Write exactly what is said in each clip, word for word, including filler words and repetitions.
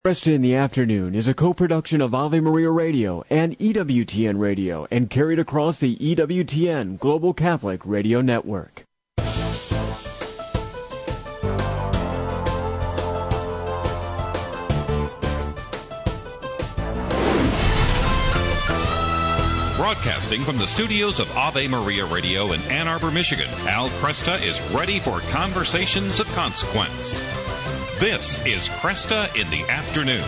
Cresta in the Afternoon is a co-production of Ave Maria Radio and E W T N Radio and carried across the E W T N Global Catholic Radio Network. Broadcasting from the studios of Ave Maria Radio in Ann Arbor, Michigan, Al Cresta is ready for conversations of consequence. This is Cresta in the Afternoon.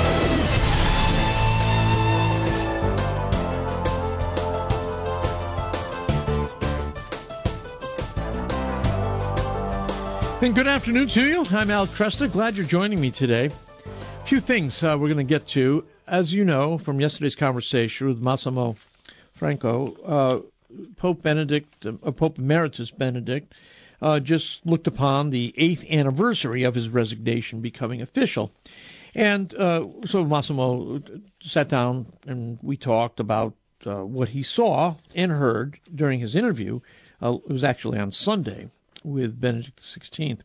And good afternoon to you. I'm Al Cresta. Glad you're joining me today. A few things uh, we're going to get to. As you know from yesterday's conversation with Massimo Franco, uh, Pope Benedict, uh, Pope Emeritus Benedict, uh, just looked upon the eighth anniversary of his resignation becoming official. And uh, so Massimo sat down and we talked about uh, what he saw and heard during his interview. Uh, it was actually on Sunday with Benedict the sixteenth.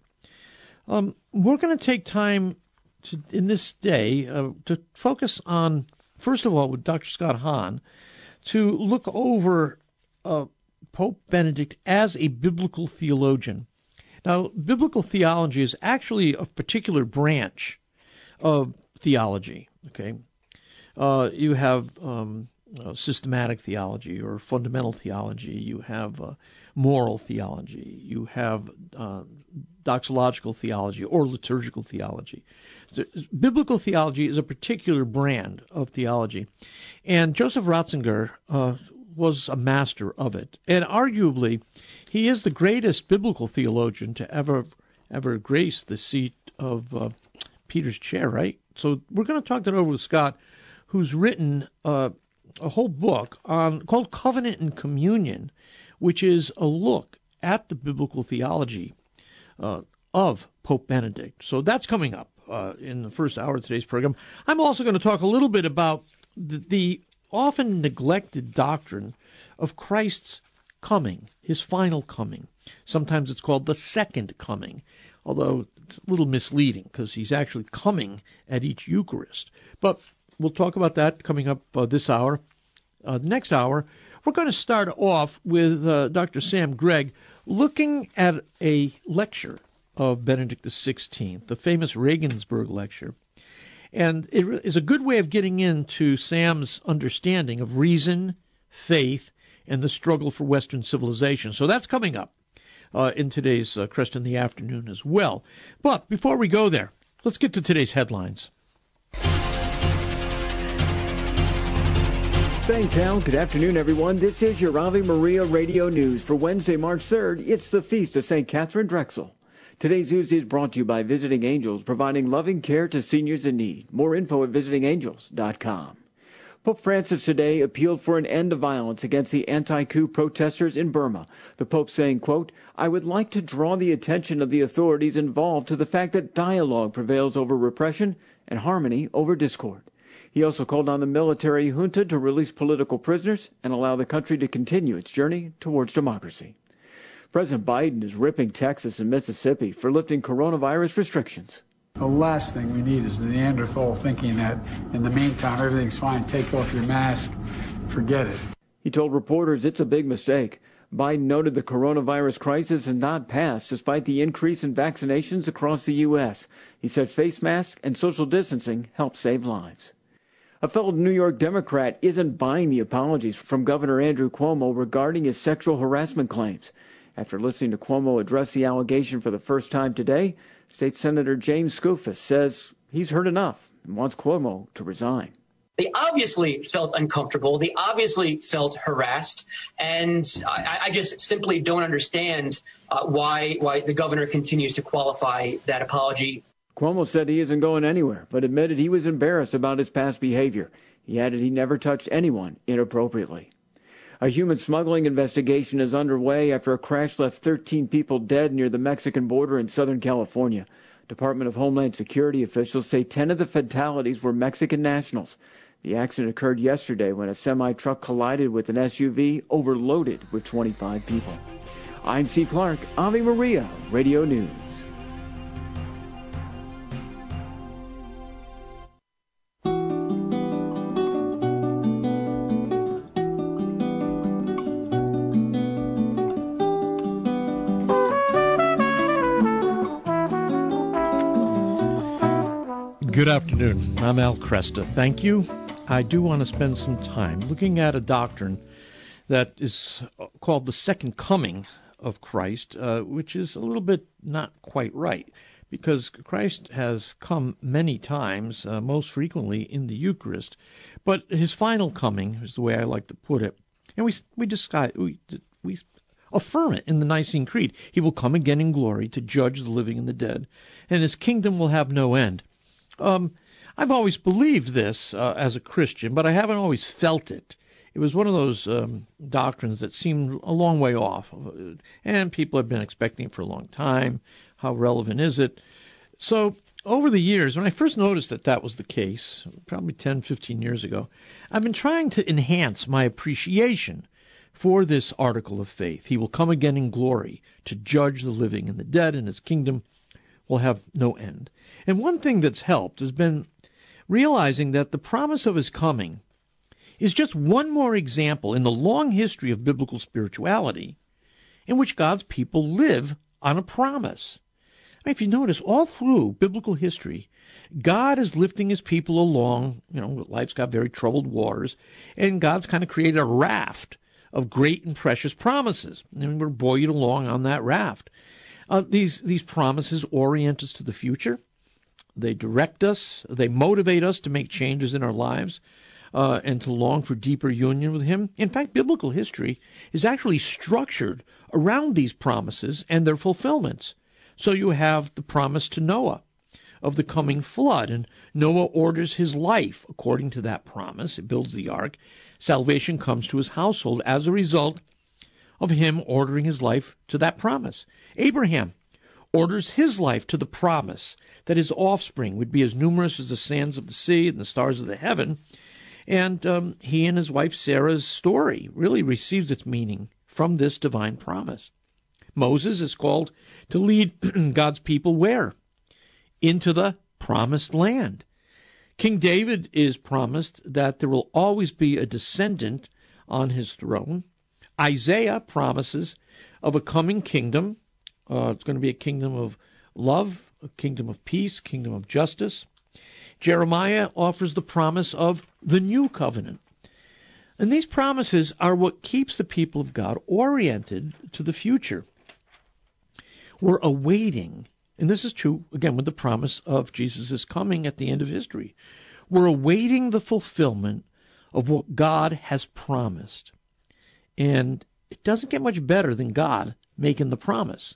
Um, we're going to take time to, in this day uh, to focus on, first of all, with Doctor Scott Hahn, to look over uh, Pope Benedict as a biblical theologian. Now, biblical theology is actually a particular branch of theology, okay? Uh, you have um, uh, systematic theology or fundamental theology. You have uh, moral theology. You have uh, doxological theology or liturgical theology. So, biblical theology is a particular brand of theology. And Joseph Ratzinger uh, was a master of it. And arguably, he is the greatest biblical theologian to ever ever grace the seat of uh, Peter's chair, right? So we're going to talk that over with Scott, who's written uh, a whole book on called Covenant and Communion, which is a look at the biblical theology uh, of Pope Benedict. So that's coming up uh, in the first hour of today's program. I'm also going to talk a little bit about the, the often neglected doctrine of Christ's coming, his final coming. Sometimes it's called the second coming, although it's a little misleading because he's actually coming at each Eucharist. But we'll talk about that coming up uh, this hour. Uh, the next hour, we're going to start off with uh, Doctor Sam Gregg looking at a lecture of Benedict the sixteenth, the famous Regensburg lecture. And it is a good way of getting into Sam's understanding of reason, faith, and the struggle for Western civilization. So that's coming up uh, in today's uh, Cresta in the Afternoon as well. But before we go there, let's get to today's headlines. Thanks, Al. Good afternoon, everyone. This is your Ave Maria Radio News for Wednesday, March third. It's the Feast of Saint Catherine Drexel. Today's news is brought to you by Visiting Angels, providing loving care to seniors in need. More info at visiting angels dot com. Pope Francis today appealed for an end to violence against the anti-coup protesters in Burma. The Pope saying, quote, "I would like to draw the attention of the authorities involved to the fact that dialogue prevails over repression and harmony over discord." He also called on the military junta to release political prisoners and allow the country to continue its journey towards democracy. President Biden is ripping Texas and Mississippi for lifting coronavirus restrictions. The last thing we need is the Neanderthal thinking that in the meantime everything's fine, take off your mask, forget it. He told reporters it's a big mistake. Biden noted the coronavirus crisis has not passed despite the increase in vaccinations across the U S. He said face masks and social distancing help save lives. A fellow New York Democrat isn't buying the apologies from Governor Andrew Cuomo regarding his sexual harassment claims. After listening to Cuomo address the allegation for the first time today, State Senator James Skoufis says he's heard enough and wants Cuomo to resign. They obviously felt uncomfortable. They obviously felt harassed. And I, I just simply don't understand uh, why why the governor continues to qualify that apology. Cuomo said he isn't going anywhere, but admitted he was embarrassed about his past behavior. He added he never touched anyone inappropriately. A human smuggling investigation is underway after a crash left thirteen people dead near the Mexican border in Southern California. Department of Homeland Security officials say ten of the fatalities were Mexican nationals. The accident occurred yesterday when a semi-truck collided with an S U V overloaded with twenty-five people. I'm C. Clark, Ave Maria Radio News. Good afternoon. I'm Al Kresta. Thank you. I do want to spend some time looking at a doctrine that is called the second coming of Christ, uh, which is a little bit not quite right, because Christ has come many times, uh, most frequently in the Eucharist, but his final coming is the way I like to put it, and we we discuss, we we affirm it in the Nicene Creed. He will come again in glory to judge the living and the dead, and his kingdom will have no end. Um, I've always believed this uh, as a Christian, but I haven't always felt it. It was one of those um, doctrines that seemed a long way off, and people have been expecting it for a long time. How relevant is it? So over the years, when I first noticed that that was the case, probably ten, fifteen years ago, I've been trying to enhance my appreciation for this article of faith. He will come again in glory to judge the living and the dead, and his kingdom will have no end. And one thing that's helped has been realizing that the promise of his coming is just one more example in the long history of biblical spirituality in which God's people live on a promise. I mean, if you notice, all through biblical history, God is lifting his people along. You know, life's got very troubled waters, and God's kind of created a raft of great and precious promises, and we're buoyed along on that raft. Uh, these these promises orient us to the future. They direct us. They motivate us to make changes in our lives uh, and to long for deeper union with him. In fact, biblical history is actually structured around these promises and their fulfillments. So you have the promise to Noah of the coming flood, and Noah orders his life according to that promise. It builds the ark. Salvation comes to his household as a result of him ordering his life to that promise. Abraham orders his life to the promise that his offspring would be as numerous as the sands of the sea and the stars of the heaven. And um, he and his wife Sarah's story really receives its meaning from this divine promise. Moses is called to lead God's people where? Into the promised land. King David is promised that there will always be a descendant on his throne. Isaiah promises of a coming kingdom. Uh, it's going to be a kingdom of love, a kingdom of peace, kingdom of justice. Jeremiah offers the promise of the new covenant. And these promises are what keeps the people of God oriented to the future. We're awaiting, and this is true, again, with the promise of Jesus' coming at the end of history. We're awaiting the fulfillment of what God has promised. And it doesn't get much better than God making the promise.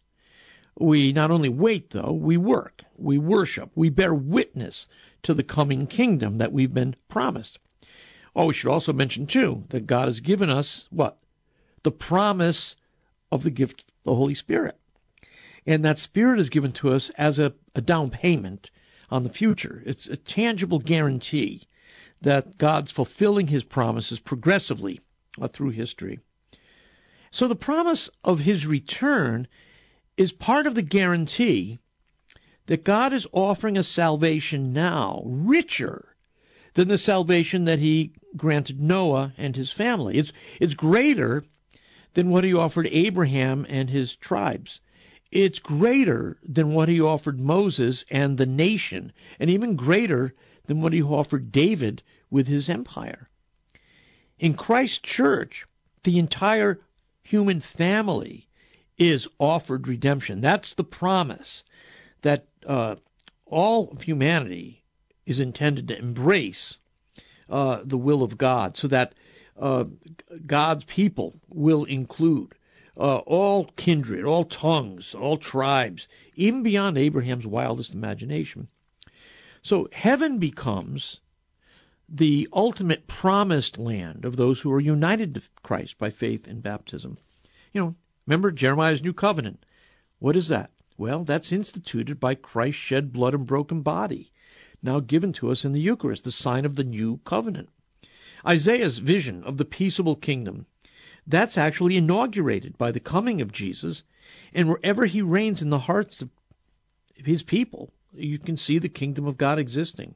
We not only wait, though, we work, we worship, we bear witness to the coming kingdom that we've been promised. Oh, we should also mention, too, that God has given us, what? The promise of the gift of the Holy Spirit. And that Spirit is given to us as a, a down payment on the future. It's a tangible guarantee that God's fulfilling his promises progressively uh, through history. So the promise of his return is part of the guarantee that God is offering a salvation now richer than the salvation that he granted Noah and his family. It's, it's greater than what he offered Abraham and his tribes. It's greater than what he offered Moses and the nation, and even greater than what he offered David with his empire. In Christ's church, the entire human family is offered redemption. That's the promise that uh, all of humanity is intended to embrace uh, the will of God, so that uh, God's people will include uh, all kindred, all tongues, all tribes, even beyond Abraham's wildest imagination. So heaven becomes the ultimate promised land of those who are united to Christ by faith and baptism. You know, remember Jeremiah's new covenant. What is that? Well, that's instituted by Christ's shed blood and broken body, now given to us in the Eucharist, the sign of the new covenant. Isaiah's vision of the peaceable kingdom, that's actually inaugurated by the coming of Jesus, and wherever he reigns in the hearts of his people, you can see the kingdom of God existing.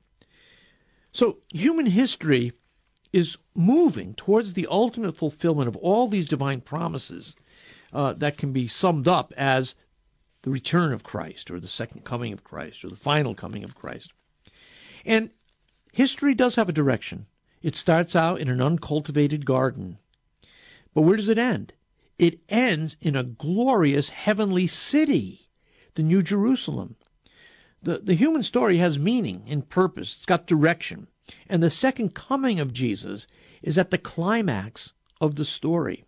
So human history is moving towards the ultimate fulfillment of all these divine promises uh, that can be summed up as the return of Christ, or the second coming of Christ, or the final coming of Christ. And history does have a direction. It starts out in an uncultivated garden. But where does it end? It ends in a glorious heavenly city, the New Jerusalem. The, the human story has meaning and purpose. It's got direction. And the second coming of Jesus is at the climax of the story.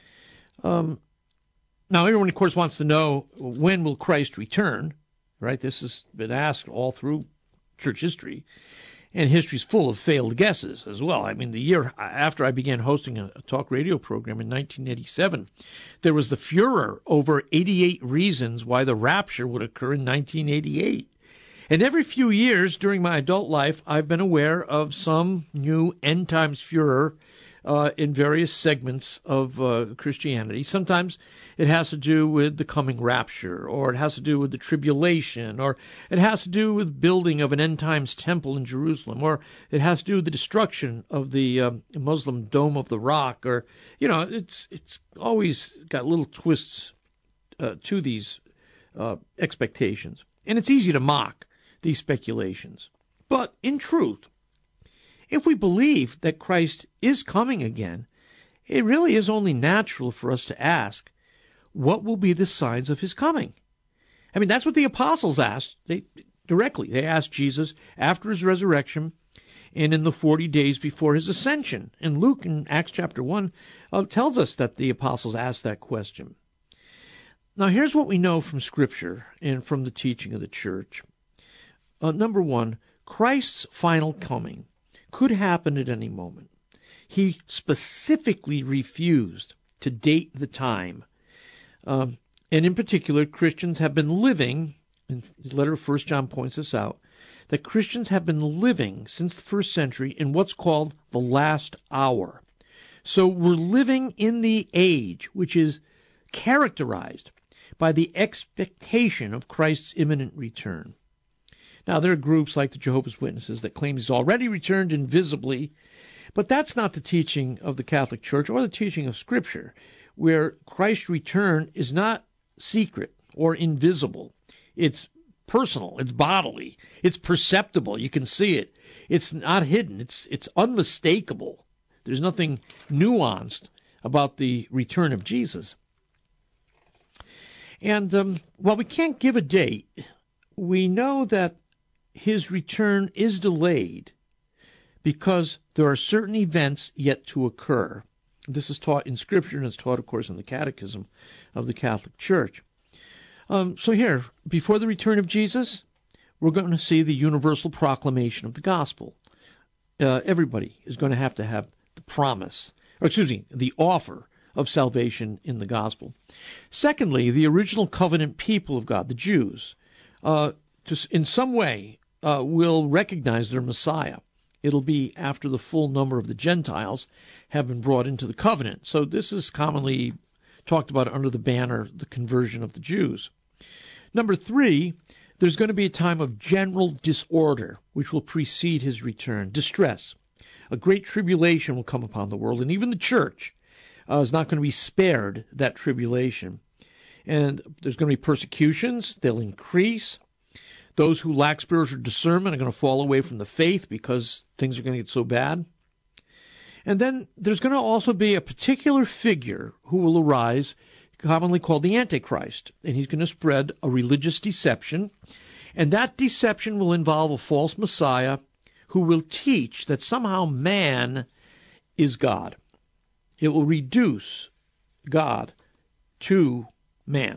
Um, now, everyone, of course, wants to know, when will Christ return? Right? This has been asked all through church history. And history's full of failed guesses as well. I mean, the year after I began hosting a, a talk radio program in nineteen eighty-seven, there was the furor over eighty-eight reasons why the rapture would occur in nineteen eighty-eight. And every few years during my adult life, I've been aware of some new end times furor uh, in various segments of uh, Christianity. Sometimes it has to do with the coming rapture, or it has to do with the tribulation, or it has to do with building of an end times temple in Jerusalem, or it has to do with the destruction of the uh, Muslim Dome of the Rock, or, you know, it's it's always got little twists uh, to these uh, expectations. And it's easy to mock these speculations. But in truth, if we believe that Christ is coming again, it really is only natural for us to ask, what will be the signs of his coming? I mean, that's what the apostles asked they, directly. They asked Jesus after his resurrection and in the forty days before his ascension. And Luke in Acts chapter one uh, tells us that the apostles asked that question. Now, here's what we know from Scripture and from the teaching of the church. Uh, number one, Christ's final coming could happen at any moment. He specifically refused to date the time. Um, and in particular, Christians have been living, and the letter of First John points this out, that Christians have been living since the first century in what's called the last hour. So we're living in the age which is characterized by the expectation of Christ's imminent return. Now, there are groups like the Jehovah's Witnesses that claim he's already returned invisibly, but that's not the teaching of the Catholic Church or the teaching of Scripture, where Christ's return is not secret or invisible. It's personal, it's bodily, it's perceptible, you can see it. It's not hidden, it's it's unmistakable. There's nothing nuanced about the return of Jesus. And um, while we can't give a date, we know that his return is delayed because there are certain events yet to occur. This is taught in Scripture, and it's taught, of course, in the Catechism of the Catholic Church. Um, so here, before the return of Jesus, we're going to see the universal proclamation of the gospel. Uh, everybody is going to have to have the promise, or excuse me, the offer of salvation in the gospel. Secondly, the original covenant people of God, the Jews, uh, to, in some way uh, will recognize their Messiah. It'll be after the full number of the Gentiles have been brought into the covenant. So this is commonly talked about under the banner, the conversion of the Jews. Number three, there's going to be a time of general disorder, which will precede his return. Distress. A great tribulation will come upon the world, and even the church uh, is not going to be spared that tribulation. And there's going to be persecutions. They'll increase. Those who lack spiritual discernment are going to fall away from the faith because things are going to get so bad. And then there's going to also be a particular figure who will arise, commonly called the Antichrist. And he's going to spread a religious deception. And that deception will involve a false Messiah who will teach that somehow man is God. It will reduce God to man.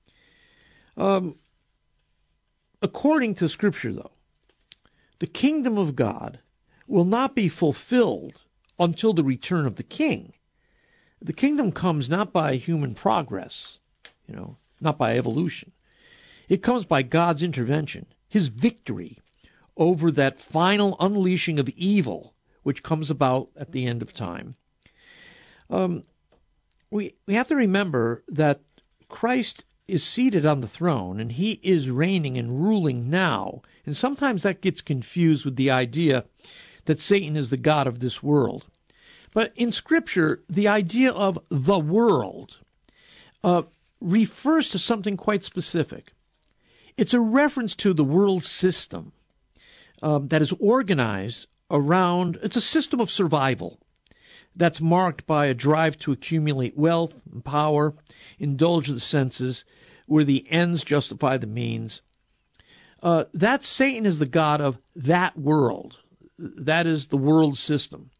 Um, according to Scripture, though, the kingdom of God will not be fulfilled until the return of the king. The kingdom comes not by human progress, you know, not by evolution. It comes by God's intervention, his victory over that final unleashing of evil which comes about at the end of time. Um, we we have to remember that Christ is seated on the throne, and he is reigning and ruling now. And sometimes that gets confused with the idea that Satan is the god of this world. But in Scripture, the idea of the world uh, refers to something quite specific. It's a reference to the world system. um, that is organized around, it's a system of survival that's marked by a drive to accumulate wealth and power, indulge the senses, where the ends justify the means. Uh, that Satan is the god of that world. That is the world system.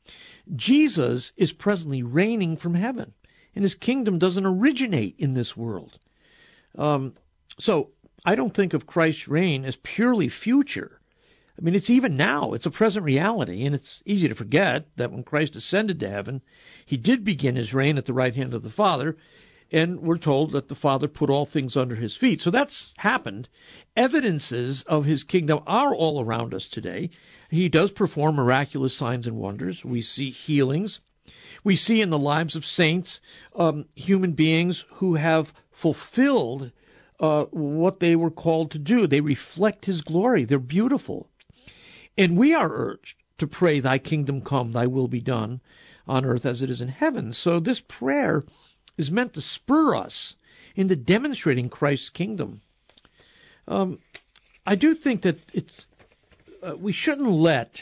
Jesus is presently reigning from heaven, and his kingdom doesn't originate in this world. Um, so I don't think of Christ's reign as purely future. I mean, it's even now. It's a present reality, and it's easy to forget that when Christ ascended to heaven, he did begin his reign at the right hand of the Father, and we're told that the Father put all things under his feet. So that's happened. Evidences of his kingdom are all around us today. He does perform miraculous signs and wonders. We see healings. We see in the lives of saints, um, human beings who have fulfilled uh, what they were called to do. They reflect his glory. They're beautiful. And we are urged to pray, thy kingdom come, thy will be done on earth as it is in heaven. So this prayer is meant to spur us into demonstrating Christ's kingdom. Um, I do think that it's uh, we shouldn't let,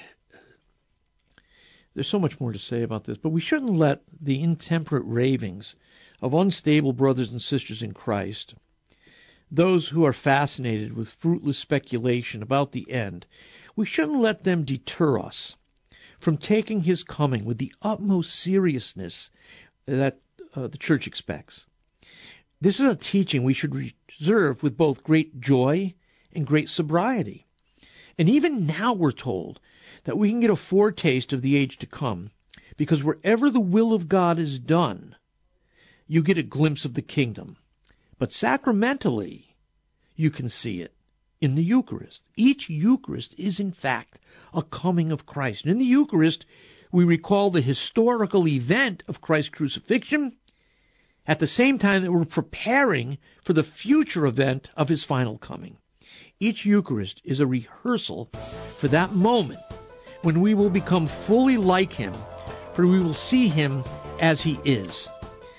there's so much more to say about this, but we shouldn't let the intemperate ravings of unstable brothers and sisters in Christ, those who are fascinated with fruitless speculation about the end, we shouldn't let them deter us from taking his coming with the utmost seriousness that uh, the church expects. This is a teaching we should reserve with both great joy and great sobriety. And even now we're told that we can get a foretaste of the age to come, because wherever the will of God is done, you get a glimpse of the kingdom. But sacramentally, you can see it in the Eucharist. Each Eucharist is, in fact, a coming of Christ. And in the Eucharist, we recall the historical event of Christ's crucifixion at the same time that we're preparing for the future event of his final coming. Each Eucharist is a rehearsal for that moment when we will become fully like him, for we will see him as he is.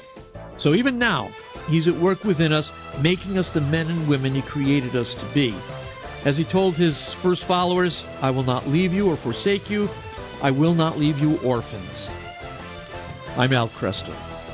So even now, he's at work within us, making us the men and women he created us to be. As he told his first followers, I will not leave you or forsake you. I will not leave you orphans. I'm Al Kresta.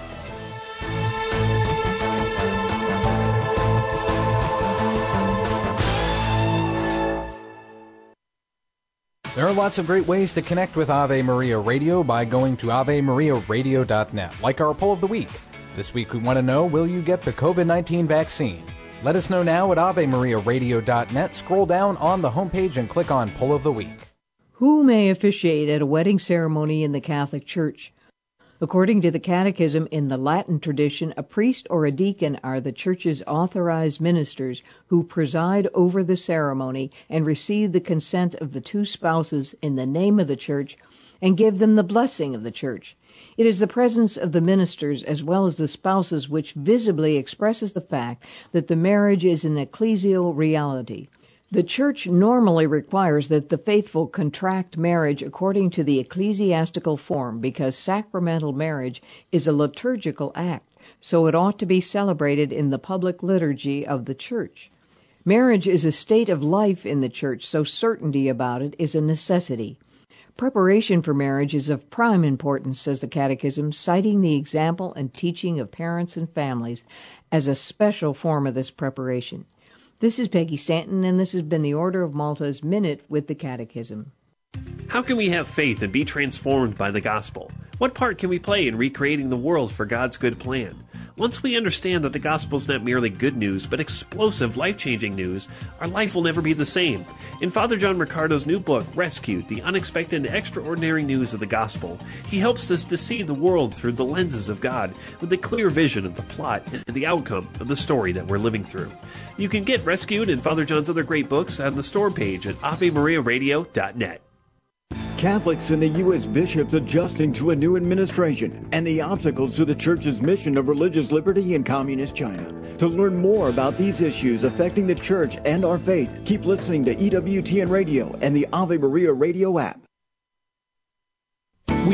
There are lots of great ways to connect with Ave Maria Radio by going to ave maria radio dot net, like our poll of the week. This week we want to know, will you get the covid nineteen vaccine? Let us know now at ave maria radio dot net. Scroll down on the homepage and click on Poll of the Week. Who may officiate at a wedding ceremony in the Catholic Church? According to the Catechism, in the Latin tradition, a priest or a deacon are the Church's authorized ministers who preside over the ceremony and receive the consent of the two spouses in the name of the Church and give them the blessing of the Church. It is the presence of the ministers as well as the spouses which visibly expresses the fact that the marriage is an ecclesial reality. The Church normally requires that the faithful contract marriage according to the ecclesiastical form because sacramental marriage is a liturgical act, so it ought to be celebrated in the public liturgy of the Church. Marriage is a state of life in the Church, so certainty about it is a necessity. Preparation for marriage is of prime importance, says the Catechism, citing the example and teaching of parents and families as a special form of this preparation. This is Peggy Stanton, and this has been the Order of Malta's Minute with the Catechism. How can we have faith and be transformed by the gospel? What part can we play in recreating the world for God's good plan? Once we understand that the gospel is not merely good news, but explosive, life-changing news, our life will never be the same. In Father John Mercado's new book, Rescued, The Unexpected and Extraordinary News of the Gospel, he helps us to see the world through the lenses of God, with a clear vision of the plot and the outcome of the story that we're living through. You can get Rescued and Father John's other great books on the store page at ave maria radio dot net. Catholics and the U S bishops adjusting to a new administration and the obstacles to the Church's mission of religious liberty in communist China. To learn more about these issues affecting the Church and our faith, keep listening to E W T N Radio and the Ave Maria Radio app. We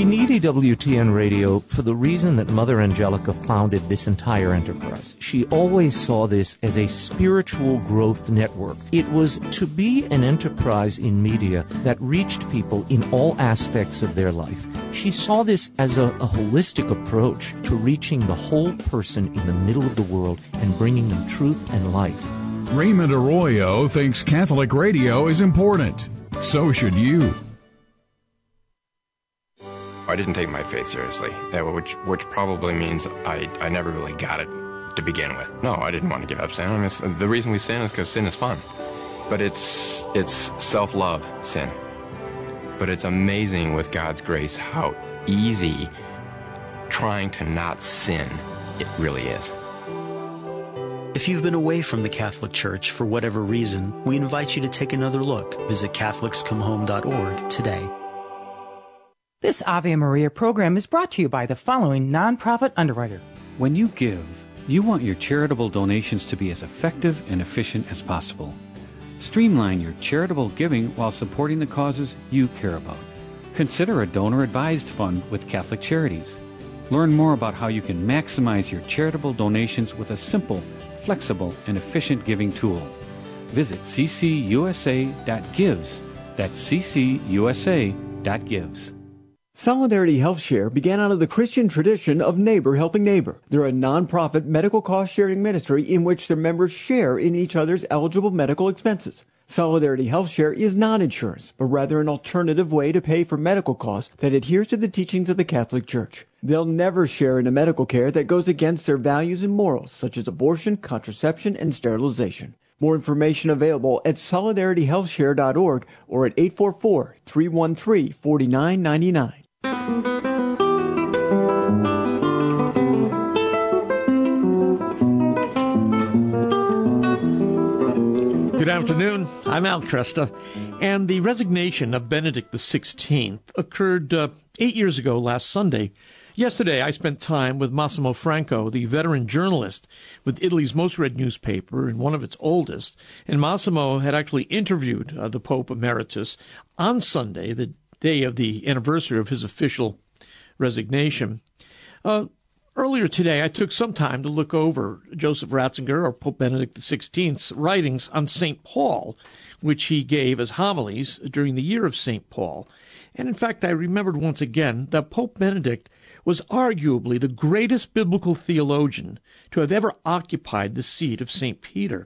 need E W T N Radio for the reason that Mother Angelica founded this entire enterprise. She always saw this as a spiritual growth network. It was to be an enterprise in media that reached people in all aspects of their life. She saw this as a, a holistic approach to reaching the whole person in the middle of the world and bringing them truth and life. Raymond Arroyo thinks Catholic radio is important. So should you. I didn't take my faith seriously, which which probably means I, I never really got it to begin with. No, I didn't want to give up sin. I mean, the reason we sin is because sin is fun. But it's it's self-love sin. But it's amazing with God's grace how easy trying to not sin it really is. If you've been away from the Catholic Church for whatever reason, we invite you to take another look. Visit Catholics Come Home dot org today. This Ave Maria program is brought to you by the following nonprofit underwriter. When you give, you want your charitable donations to be as effective and efficient as possible. Streamline your charitable giving while supporting the causes you care about. Consider a donor-advised fund with Catholic Charities. Learn more about how you can maximize your charitable donations with a simple, flexible, and efficient giving tool. Visit c c u s a dot gives. That's c c u s a dot gives. Solidarity Health Share began out of the Christian tradition of neighbor helping neighbor. They're a nonprofit medical cost-sharing ministry in which their members share in each other's eligible medical expenses. Solidarity Health Share is not insurance, but rather an alternative way to pay for medical costs that adheres to the teachings of the Catholic Church. They'll never share in a medical care that goes against their values and morals, such as abortion, contraception, and sterilization. More information available at solidarity health share dot org or at eight four four, three one three, four nine nine nine. Good afternoon. I'm Al Cresta, and the resignation of Benedict the sixteenth occurred uh, eight years ago last Sunday. Yesterday, I spent time with Massimo Franco, the veteran journalist with Italy's most read newspaper and one of its oldest, and Massimo had actually interviewed uh, the Pope Emeritus on Sunday, the day of the anniversary of his official resignation. Uh, earlier today, I took some time to look over Joseph Ratzinger, or Pope Benedict the sixteenth's writings on Saint Paul, which he gave as homilies during the year of Saint Paul. And in fact, I remembered once again that Pope Benedict was arguably the greatest biblical theologian to have ever occupied the seat of Saint Peter.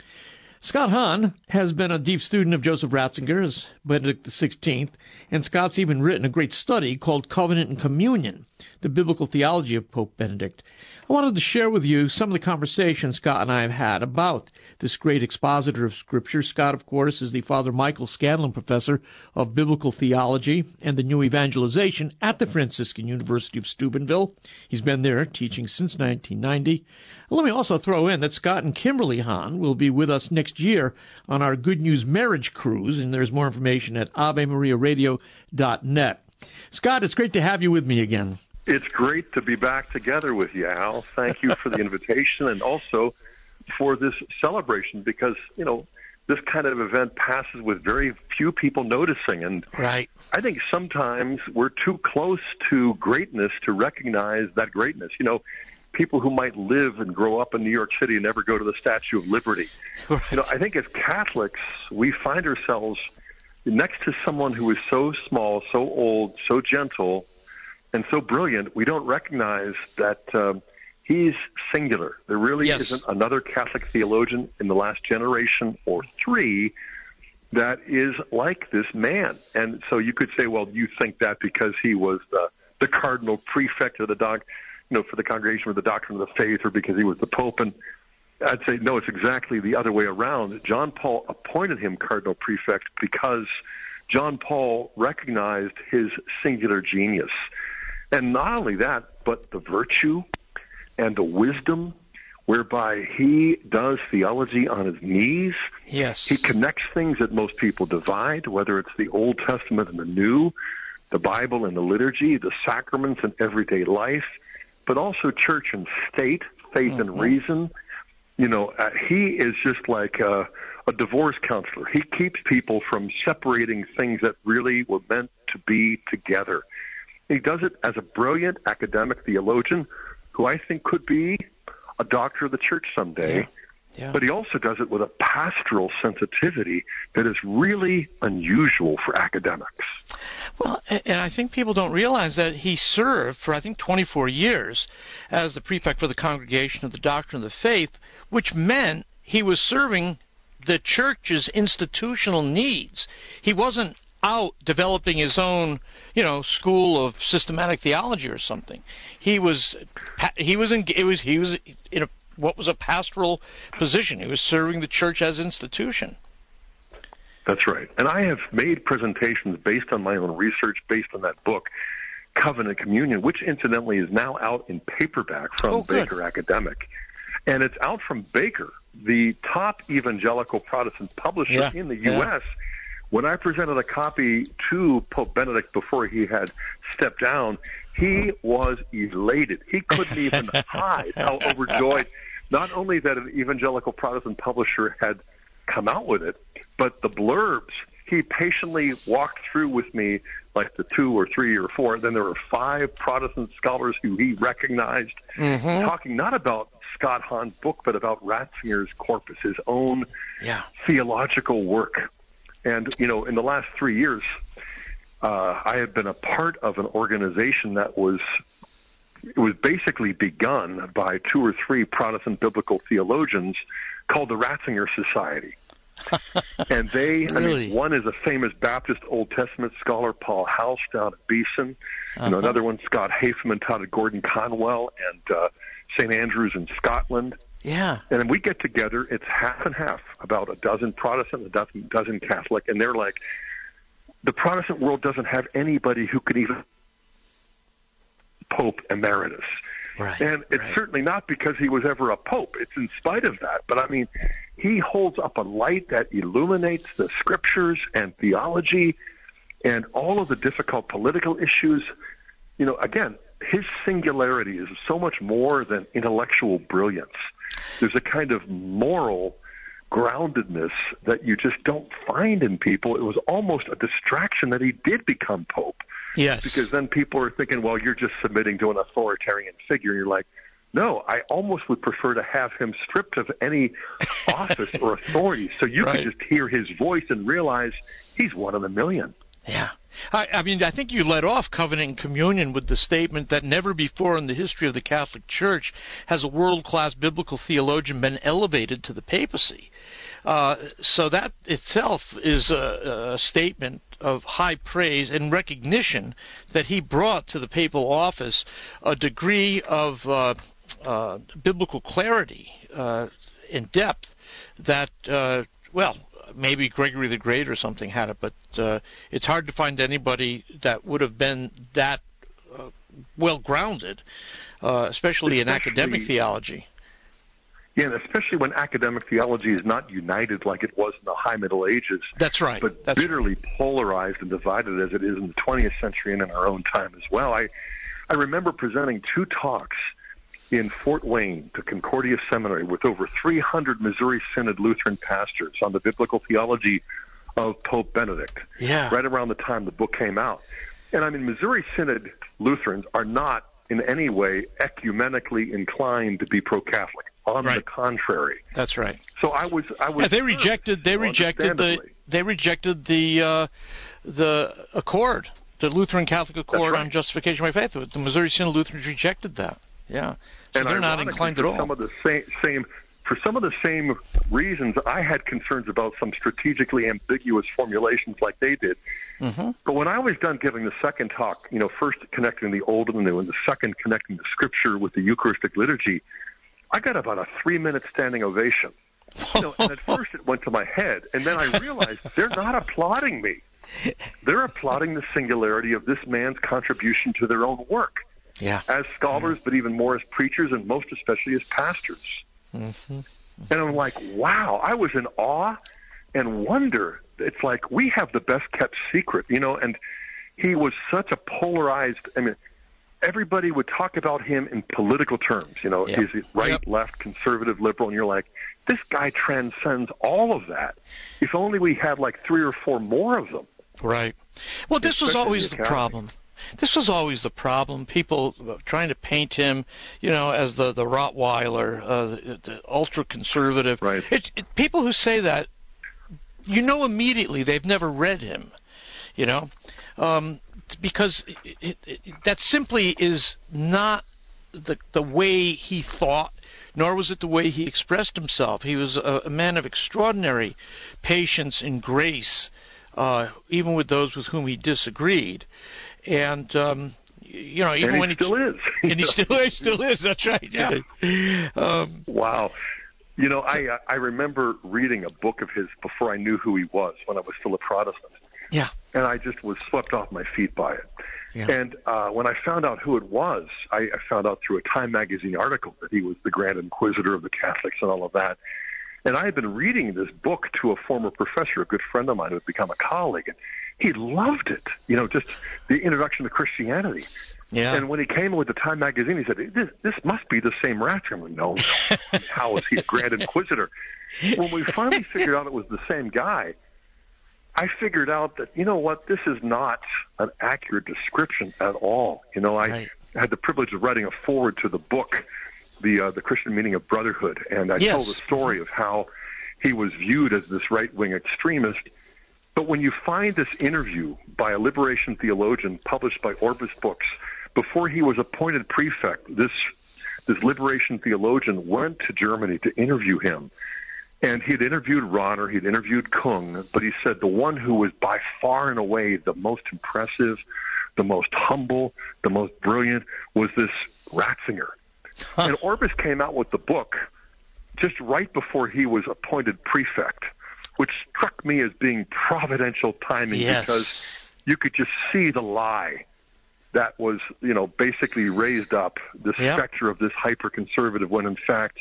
Scott Hahn has been a deep student of Joseph Ratzinger as Benedict the sixteenth, and Scott's even written a great study called Covenant and Communion, the Biblical Theology of Pope Benedict. I wanted to share with you some of the conversations Scott and I have had about this great expositor of Scripture. Scott, of course, is the Father Michael Scanlon Professor of Biblical Theology and the New Evangelization at the Franciscan University of Steubenville. He's been there teaching since nineteen ninety. Let me also throw in that Scott and Kimberly Hahn will be with us next year on our Good News Marriage Cruise, and there's more information at ave maria radio dot net. Scott, it's great to have you with me again. It's great to be back together with you, Al. Thank you for the invitation and also for this celebration because, you know, this kind of event passes with very few people noticing. And right. I think sometimes we're too close to greatness to recognize that greatness. You know, people who might live and grow up in New York City and never go to the Statue of Liberty. Right. You know, I think as Catholics, we find ourselves next to someone who is so small, so old, so gentle, and so brilliant, we don't recognize that um, he's singular. There really yes. isn't another Catholic theologian in the last generation or three that is like this man. And so you could say, well, you think that because he was the, the cardinal prefect of the doc, you know, for the Congregation of the Doctrine of the Faith, or because he was the Pope. And I'd say, no, it's exactly the other way around. John Paul appointed him cardinal prefect because John Paul recognized his singular genius. And not only that, but the virtue and the wisdom whereby he does theology on his knees. Yes. He connects things that most people divide, whether it's the Old Testament and the New, the Bible and the liturgy, the sacraments and everyday life, but also church and state, faith mm-hmm. and reason. You know, uh, he is just like a, a divorce counselor. He keeps people from separating things that really were meant to be together. He does it as a brilliant academic theologian who I think could be a doctor of the church someday. Yeah. Yeah. But he also does it with a pastoral sensitivity that is really unusual for academics. Well, and I think people don't realize that he served for, I think, twenty-four years as the prefect for the Congregation of the Doctrine of the Faith, which meant he was serving the church's institutional needs. He wasn't out developing his own, you know, school of systematic theology or something. He was, he was in, it was, he was in a what was a pastoral position. He was serving the church as institution. That's right. And I have made presentations based on my own research, based on that book, Covenant Communion, which incidentally is now out in paperback from oh, Baker Academic. And it's out from Baker, the top evangelical Protestant publisher yeah, in the U S Yeah. When I presented a copy to Pope Benedict before he had stepped down, he was elated. He couldn't even hide how overjoyed, not only that an evangelical Protestant publisher had come out with it, but the blurbs he patiently walked through with me, like the two or three or four. Then there were five Protestant scholars who he recognized, mm-hmm. talking not about Scott Hahn's book, but about Ratzinger's corpus, his own yeah. theological work. And, you know, in the last three years, uh, I have been a part of an organization that was it was basically begun by two or three Protestant biblical theologians called the Ratzinger Society. And they, really? I mean, one is a famous Baptist Old Testament scholar, Paul House, down at Beeson. Uh-huh. You know, another one, Scott Haifman, taught at Gordon Conwell and uh, Saint Andrews in Scotland. Yeah. And then we get together, it's half and half, about a dozen Protestant, a dozen, dozen Catholic, and they're like, the Protestant world doesn't have anybody who can even Pope Emeritus. Right, and it's right. certainly not because he was ever a pope. It's in spite of that. But, I mean, he holds up a light that illuminates the scriptures and theology and all of the difficult political issues. You know, again, his singularity is so much more than intellectual brilliance. There's a kind of moral groundedness that you just don't find in people. It was almost a distraction that he did become pope. Yes. Because then people are thinking, well, you're just submitting to an authoritarian figure. And you're like, no, I almost would prefer to have him stripped of any office or authority so you right. can just hear his voice and realize he's one in a million. Yeah. I, I mean, I think you led off Covenant Communion with the statement that never before in the history of the Catholic Church has a world-class biblical theologian been elevated to the papacy. Uh, so that itself is a, a statement of high praise and recognition that he brought to the papal office a degree of uh, uh, biblical clarity uh, and depth that, uh, well, maybe Gregory the Great or something had it, but uh, it's hard to find anybody that would have been that uh, well-grounded, uh, especially, especially in academic theology. Yeah, and especially when academic theology is not united like it was in the High Middle Ages. That's right. But That's bitterly right. polarized and divided as it is in the twentieth century and in our own time as well. I, I remember presenting two talks in Fort Wayne to Concordia Seminary with over three hundred Missouri Synod Lutheran pastors on the biblical theology of Pope Benedict, yeah. right around the time the book came out. And I mean, Missouri Synod Lutherans are not in any way ecumenically inclined to be pro-Catholic. On right. the contrary. That's right. So I was, I was. Yeah, they rejected. They rejected the. They rejected the uh, the accord, the Lutheran Catholic Accord right. on justification by faith. The Missouri Synod Lutherans rejected that. Yeah, so and they're not inclined at all. Some of the same, same, for some of the same reasons, I had concerns about some strategically ambiguous formulations like they did. Mm-hmm. But when I was done giving the second talk, you know, first connecting the old and the new, and the second connecting the Scripture with the Eucharistic liturgy, I got about a three-minute standing ovation. You know, and at first it went to my head, and then I realized they're not applauding me. They're applauding the singularity of this man's contribution to their own work. Yeah. As scholars, but even more as preachers, and most especially as pastors. Mm-hmm. And I'm like, wow, I was in awe and wonder. It's like we have the best-kept secret, you know, and he was such a polarized, I mean, everybody would talk about him in political terms. You know, yep. is it right, yep. left, conservative, liberal? And you're like, this guy transcends all of that. If only we had like three or four more of them. Right. Well, this was always the problem. this was always the problem. People trying to paint him, you know, as the, the Rottweiler, uh, the, the ultra-conservative. Right. It, it, people who say that, you know immediately they've never read him, you know, um, because it, it, it, that simply is not the the way he thought, nor was it the way he expressed himself. He was a, a man of extraordinary patience and grace, uh, even with those with whom he disagreed. And, um, you know, even and he when he still is. And he still, he still is, that's right, yeah. Um, wow. You know, I I remember reading a book of his before I knew who he was, when I was still a Protestant. Yeah. And I just was swept off my feet by it. Yeah. And uh, when I found out who it was, I, I found out through a Time magazine article that he was the Grand Inquisitor of the Catholics and all of that. And I had been reading this book to a former professor, a good friend of mine who had become a colleague, and he loved it, you know, just the introduction to Christianity. Yeah. And when he came with the Time magazine, he said, this, this must be the same Ratzinger. I'm like, no, no. How is he a Grand Inquisitor? When we finally figured out it was the same guy, I figured out that, you know what, this is not an accurate description at all. You know, I right. had the privilege of writing a foreword to the book, the uh, the Christian Meaning of Brotherhood, and I yes. told the story of how he was viewed as this right-wing extremist. But when you find this interview by a liberation theologian published by Orbis Books, before he was appointed prefect, this this liberation theologian went to Germany to interview him. And he'd interviewed Rahner, he'd interviewed Kung, but he said the one who was by far and away the most impressive, the most humble, the most brilliant was this Ratzinger. Huh. And Orbis came out with the book just right before he was appointed prefect, which struck me as being providential timing yes. because you could just see the lie that was, you know, basically raised up, the yep. specter of this hyper-conservative, when in fact,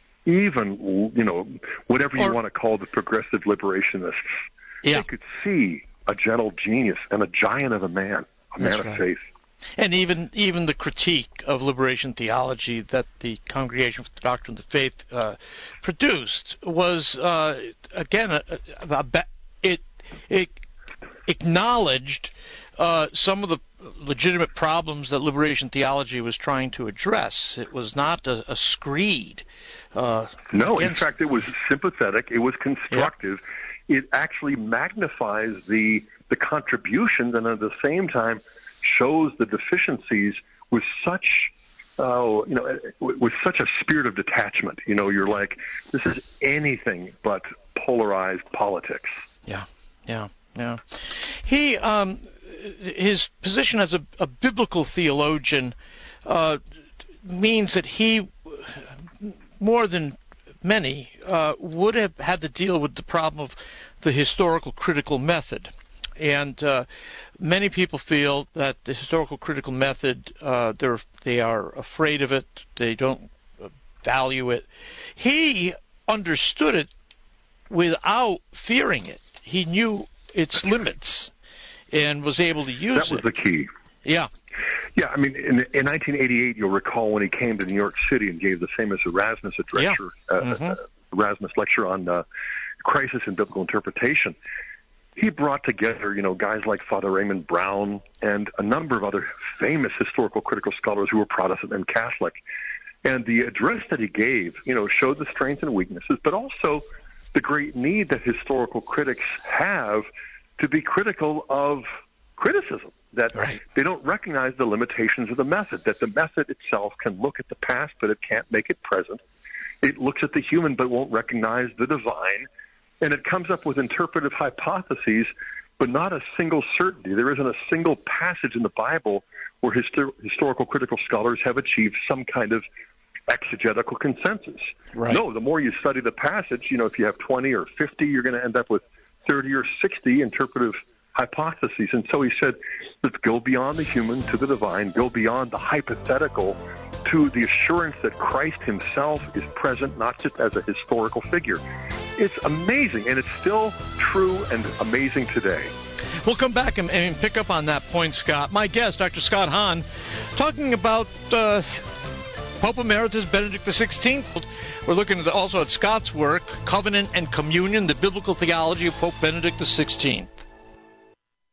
even, you know, whatever you or, want to call the progressive liberationists, yeah. they could see a gentle genius and a giant of a man, a That's man of right. faith. And even even the critique of liberation theology that the Congregation for the Doctrine of the Faith uh, produced was, uh, again, a, a, a, it, it acknowledged uh, some of the legitimate problems that liberation theology was trying to address. It was not a, a screed. Uh, no, against... in fact, it was sympathetic. It was constructive. Yeah. It actually magnifies the the contributions, and at the same time shows the deficiencies with such, uh, you know, with such a spirit of detachment. You know, you're like, this is anything but polarized politics. Yeah, yeah, yeah. He, um, his position as a, a biblical theologian uh, means that he, more than many, uh, would have had to deal with the problem of the historical critical method. And uh, many people feel that the historical critical method, uh, they're, they are afraid of it, they don't value it. He understood it without fearing it. He knew its limits and was able to use it. That was the key. Yeah. Yeah, I mean, in, in nineteen eighty-eight, you'll recall when he came to New York City and gave the famous Erasmus lecture, yeah. uh, mm-hmm. uh, Erasmus lecture on uh, crisis in biblical interpretation. He brought together, you know, guys like Father Raymond Brown and a number of other famous historical critical scholars who were Protestant and Catholic. And the address that he gave, you know, showed the strengths and weaknesses, but also the great need that historical critics have to be critical of criticism, that right. they don't recognize the limitations of the method, that the method itself can look at the past, but it can't make it present. It looks at the human, but won't recognize the divine. And it comes up with interpretive hypotheses, but not a single certainty. There isn't a single passage in the Bible where histor- historical critical scholars have achieved some kind of exegetical consensus. Right. No, the more you study the passage, you know, if you have twenty or fifty, you're going to end up with thirty or sixty interpretive hypotheses. And so he said, let's go beyond the human to the divine, go beyond the hypothetical to the assurance that Christ himself is present, not just as a historical figure. It's amazing, and it's still true and amazing today. We'll come back and, and pick up on that point, Scott. My guest, Doctor Scott Hahn, talking about uh, Pope Emeritus Benedict the sixteenth. We're looking at also at Scott's work, Covenant and Communion, the Biblical Theology of Pope Benedict the sixteenth.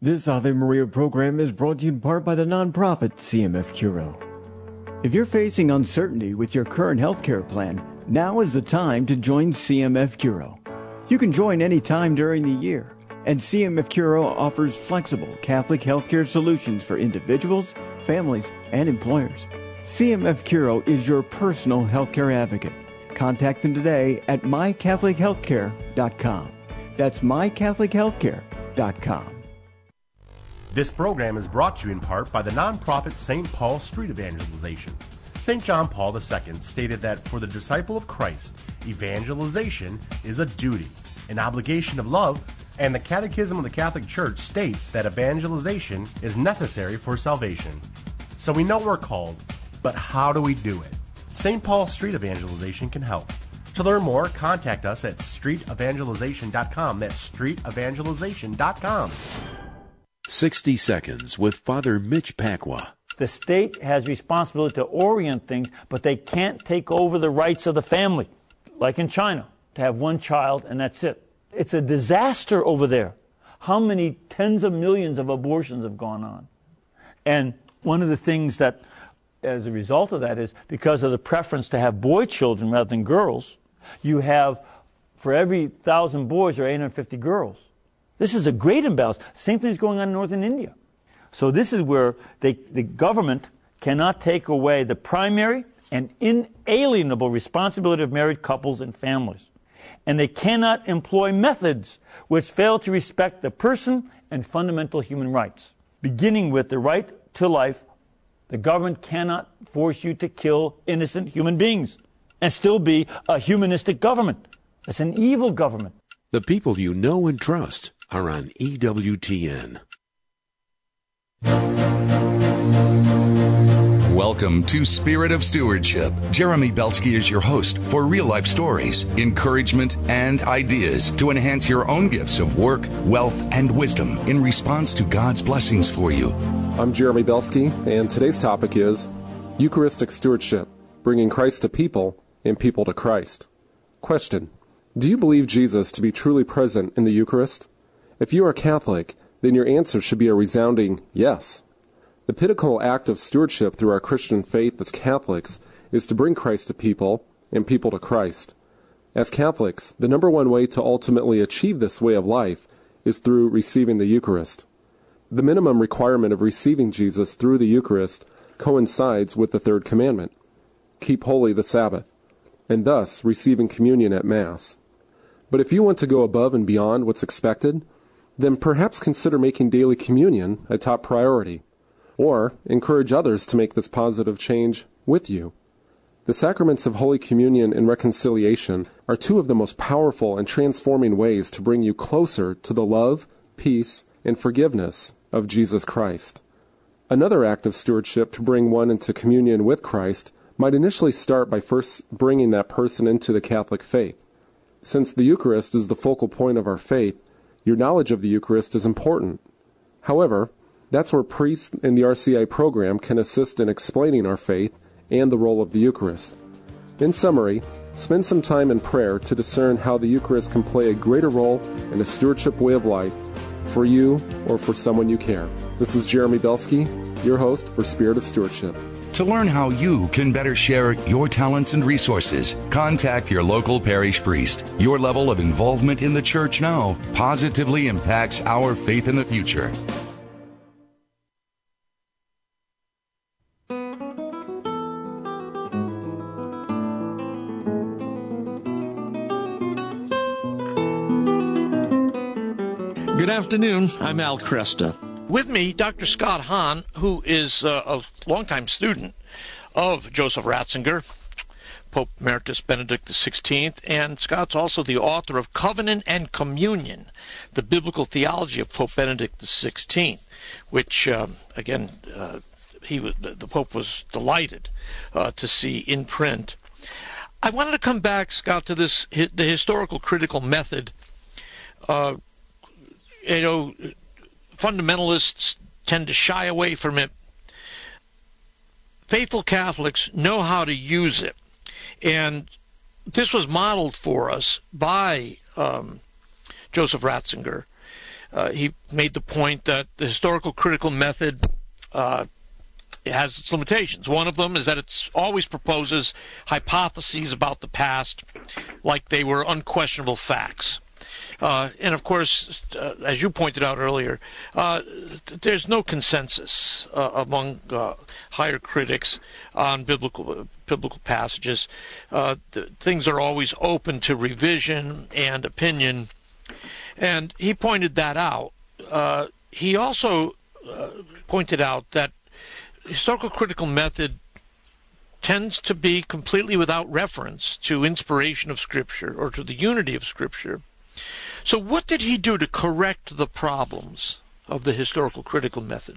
This Ave Maria program is brought to you in part by the nonprofit C M F Curo. If you're facing uncertainty with your current healthcare plan, now is the time to join C M F Curo. You can join any time during the year, and C M F Curo offers flexible Catholic healthcare solutions for individuals, families, and employers. C M F Curo is your personal healthcare advocate. Contact them today at my catholic healthcare dot com. That's my catholic healthcare dot com. This program is brought to you in part by the nonprofit Saint Paul Street Evangelization. Saint John Paul the Second stated that for the disciple of Christ, evangelization is a duty, an obligation of love, and the Catechism of the Catholic Church states that evangelization is necessary for salvation. So we know we're called, but how do we do it? Saint Paul Street Evangelization can help. To learn more, contact us at street evangelization dot com. That's street evangelization dot com. sixty Seconds with Father Mitch Pacwa. The state has responsibility to orient things, but they can't take over the rights of the family, like in China, to have one child and that's it. It's a disaster over there. How many tens of millions of abortions have gone on? And one of the things that, as a result of that, is because of the preference to have boy children rather than girls, you have, for every thousand boys, there are eight hundred fifty girls. This is a great imbalance. Same thing is going on in northern India. So this is where they, the government cannot take away the primary and inalienable responsibility of married couples and families. And they cannot employ methods which fail to respect the person and fundamental human rights. Beginning with the right to life, the government cannot force you to kill innocent human beings and still be a humanistic government. It's an evil government. The people you know and trust are on E W T N. Welcome to Spirit of Stewardship. Jeremy Belsky is your host for real-life stories, encouragement, and ideas to enhance your own gifts of work, wealth, and wisdom in response to God's blessings for you. I'm Jeremy Belsky, and today's topic is Eucharistic Stewardship, bringing Christ to people and people to Christ. Question: do you believe Jesus to be truly present in the Eucharist? If you are Catholic, then your answer should be a resounding yes. The pinnacle act of stewardship through our Christian faith as Catholics is to bring Christ to people and people to Christ. As Catholics, the number one way to ultimately achieve this way of life is through receiving the Eucharist. The minimum requirement of receiving Jesus through the Eucharist coincides with the third commandment: keep holy the Sabbath, and thus receiving communion at Mass. But if you want to go above and beyond what's expected, then perhaps consider making daily communion a top priority, or encourage others to make this positive change with you. The sacraments of Holy Communion and reconciliation are two of the most powerful and transforming ways to bring you closer to the love, peace, and forgiveness of Jesus Christ. Another act of stewardship to bring one into communion with Christ might initially start by first bringing that person into the Catholic faith. Since the Eucharist is the focal point of our faith, your knowledge of the Eucharist is important. However, that's where priests in the R C I program can assist in explaining our faith and the role of the Eucharist. In summary, spend some time in prayer to discern how the Eucharist can play a greater role in a stewardship way of life for you or for someone you care. This is Jeremy Belsky, your host for Spirit of Stewardship. To learn how you can better share your talents and resources, contact your local parish priest. Your level of involvement in the church now positively impacts our faith in the future. Good afternoon. I'm Al Cresta. With me, Doctor Scott Hahn, who is uh, a longtime student of Joseph Ratzinger, Pope Emeritus Benedict the sixteenth, and Scott's also the author of Covenant and Communion, the Biblical Theology of Pope Benedict the sixteenth, which, um, again, uh, he was, the Pope was delighted uh, to see in print. I wanted to come back, Scott, to this the historical critical method. Uh, you know, fundamentalists tend to shy away from it. Faithful Catholics know how to use it. And this was modeled for us by um, Joseph Ratzinger. uh, he made the point that the historical critical method uh, has its limitations. One of them is that it always proposes hypotheses about the past like they were unquestionable facts. Uh, and, of course, uh, as you pointed out earlier, uh, there's no consensus uh, among uh, higher critics on biblical uh, biblical passages. Uh, the, things are always open to revision and opinion, and he pointed that out. Uh, he also uh, pointed out that historical critical method tends to be completely without reference to inspiration of Scripture or to the unity of Scripture. So what did he do to correct the problems of the historical critical method?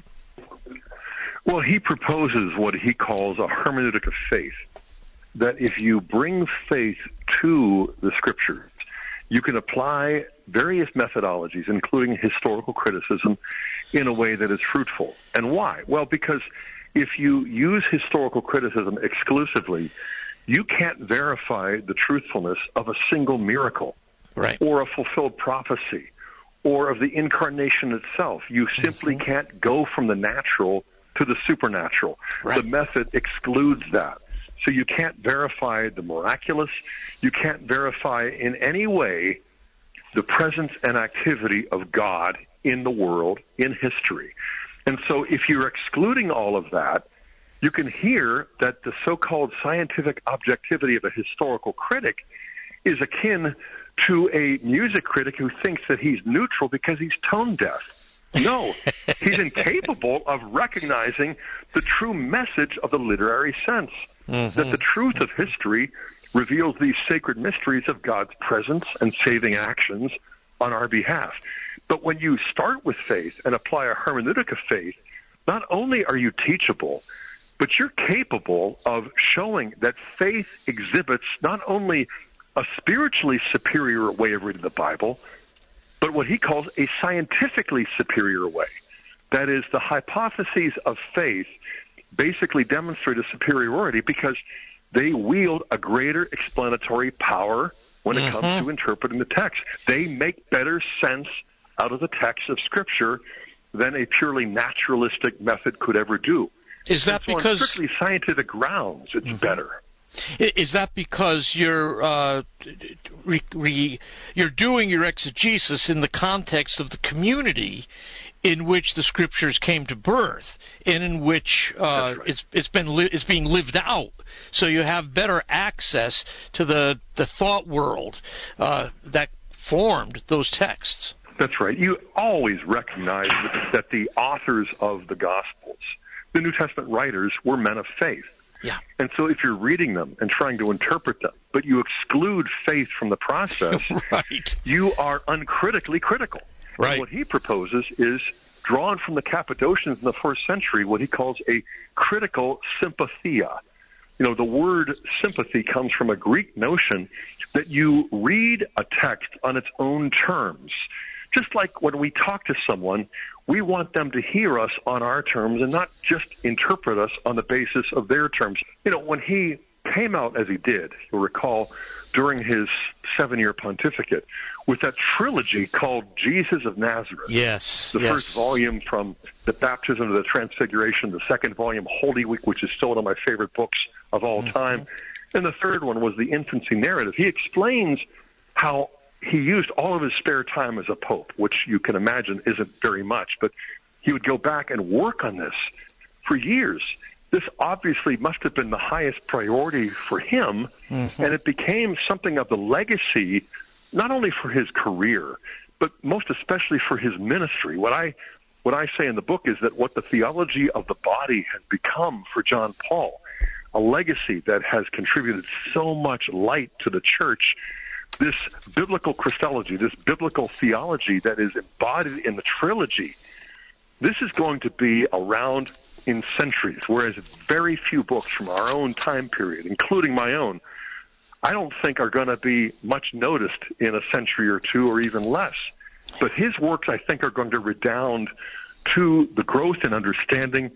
Well, he proposes what he calls a hermeneutic of faith, that if you bring faith to the Scriptures, you can apply various methodologies, including historical criticism, in a way that is fruitful. And why? Well, because if you use historical criticism exclusively, you can't verify the truthfulness of a single miracle. Right. Or a fulfilled prophecy, or of the incarnation itself. You simply mm-hmm. can't go from the natural to the supernatural. Right. The method excludes that. So you can't verify the miraculous. You can't verify in any way the presence and activity of God in the world, in history. And so if you're excluding all of that, you can hear that the so-called scientific objectivity of a historical critic is akin to a music critic who thinks that he's neutral because he's tone deaf. No, he's incapable of recognizing the true message of the literary sense, mm-hmm. that the truth of history reveals these sacred mysteries of God's presence and saving actions on our behalf. But when you start with faith and apply a hermeneutic of faith, not only are you teachable, but you're capable of showing that faith exhibits not only a spiritually superior way of reading the Bible, but what he calls a scientifically superior way. That is, the hypotheses of faith basically demonstrate a superiority because they wield a greater explanatory power when it mm-hmm. comes to interpreting the text. They make better sense out of the text of Scripture than a purely naturalistic method could ever do. Is that so because on strictly scientific grounds, it's mm-hmm. better? Is that because you're uh, re, re, you're doing your exegesis in the context of the community in which the Scriptures came to birth, and in which uh, right. it's it's been li- it's being lived out, so you have better access to the the thought world uh, that formed those texts? That's right. You always recognize that the authors of the Gospels, the New Testament writers, were men of faith. Yeah. And so if you're reading them and trying to interpret them, but you exclude faith from the process, right. you are uncritically critical. Right. And what he proposes is drawn from the Cappadocians in the first century, what he calls a critical sympathia. You know, the word sympathy comes from a Greek notion that you read a text on its own terms. Just like when we talk to someone, we want them to hear us on our terms and not just interpret us on the basis of their terms. You know, when he came out as he did, you'll recall, during his seven-year pontificate, with that trilogy called Jesus of Nazareth. Yes. The yes. first volume from the baptism to the transfiguration, the second volume, Holy Week, which is still one of my favorite books of all mm-hmm. time, and the third one was the infancy narrative. He explains how he used all of his spare time as a pope, which you can imagine isn't very much, but he would go back and work on this for years. This obviously must have been the highest priority for him, mm-hmm. and it became something of the legacy, not only for his career, but most especially for his ministry. What I what I say in the book is that what the theology of the body has become for John Paul, a legacy that has contributed so much light to the church, this biblical Christology, this biblical theology that is embodied in the trilogy, this is going to be around in centuries, whereas very few books from our own time period, including my own, I don't think are going to be much noticed in a century or two or even less. But his works, I think, are going to redound to the growth and understanding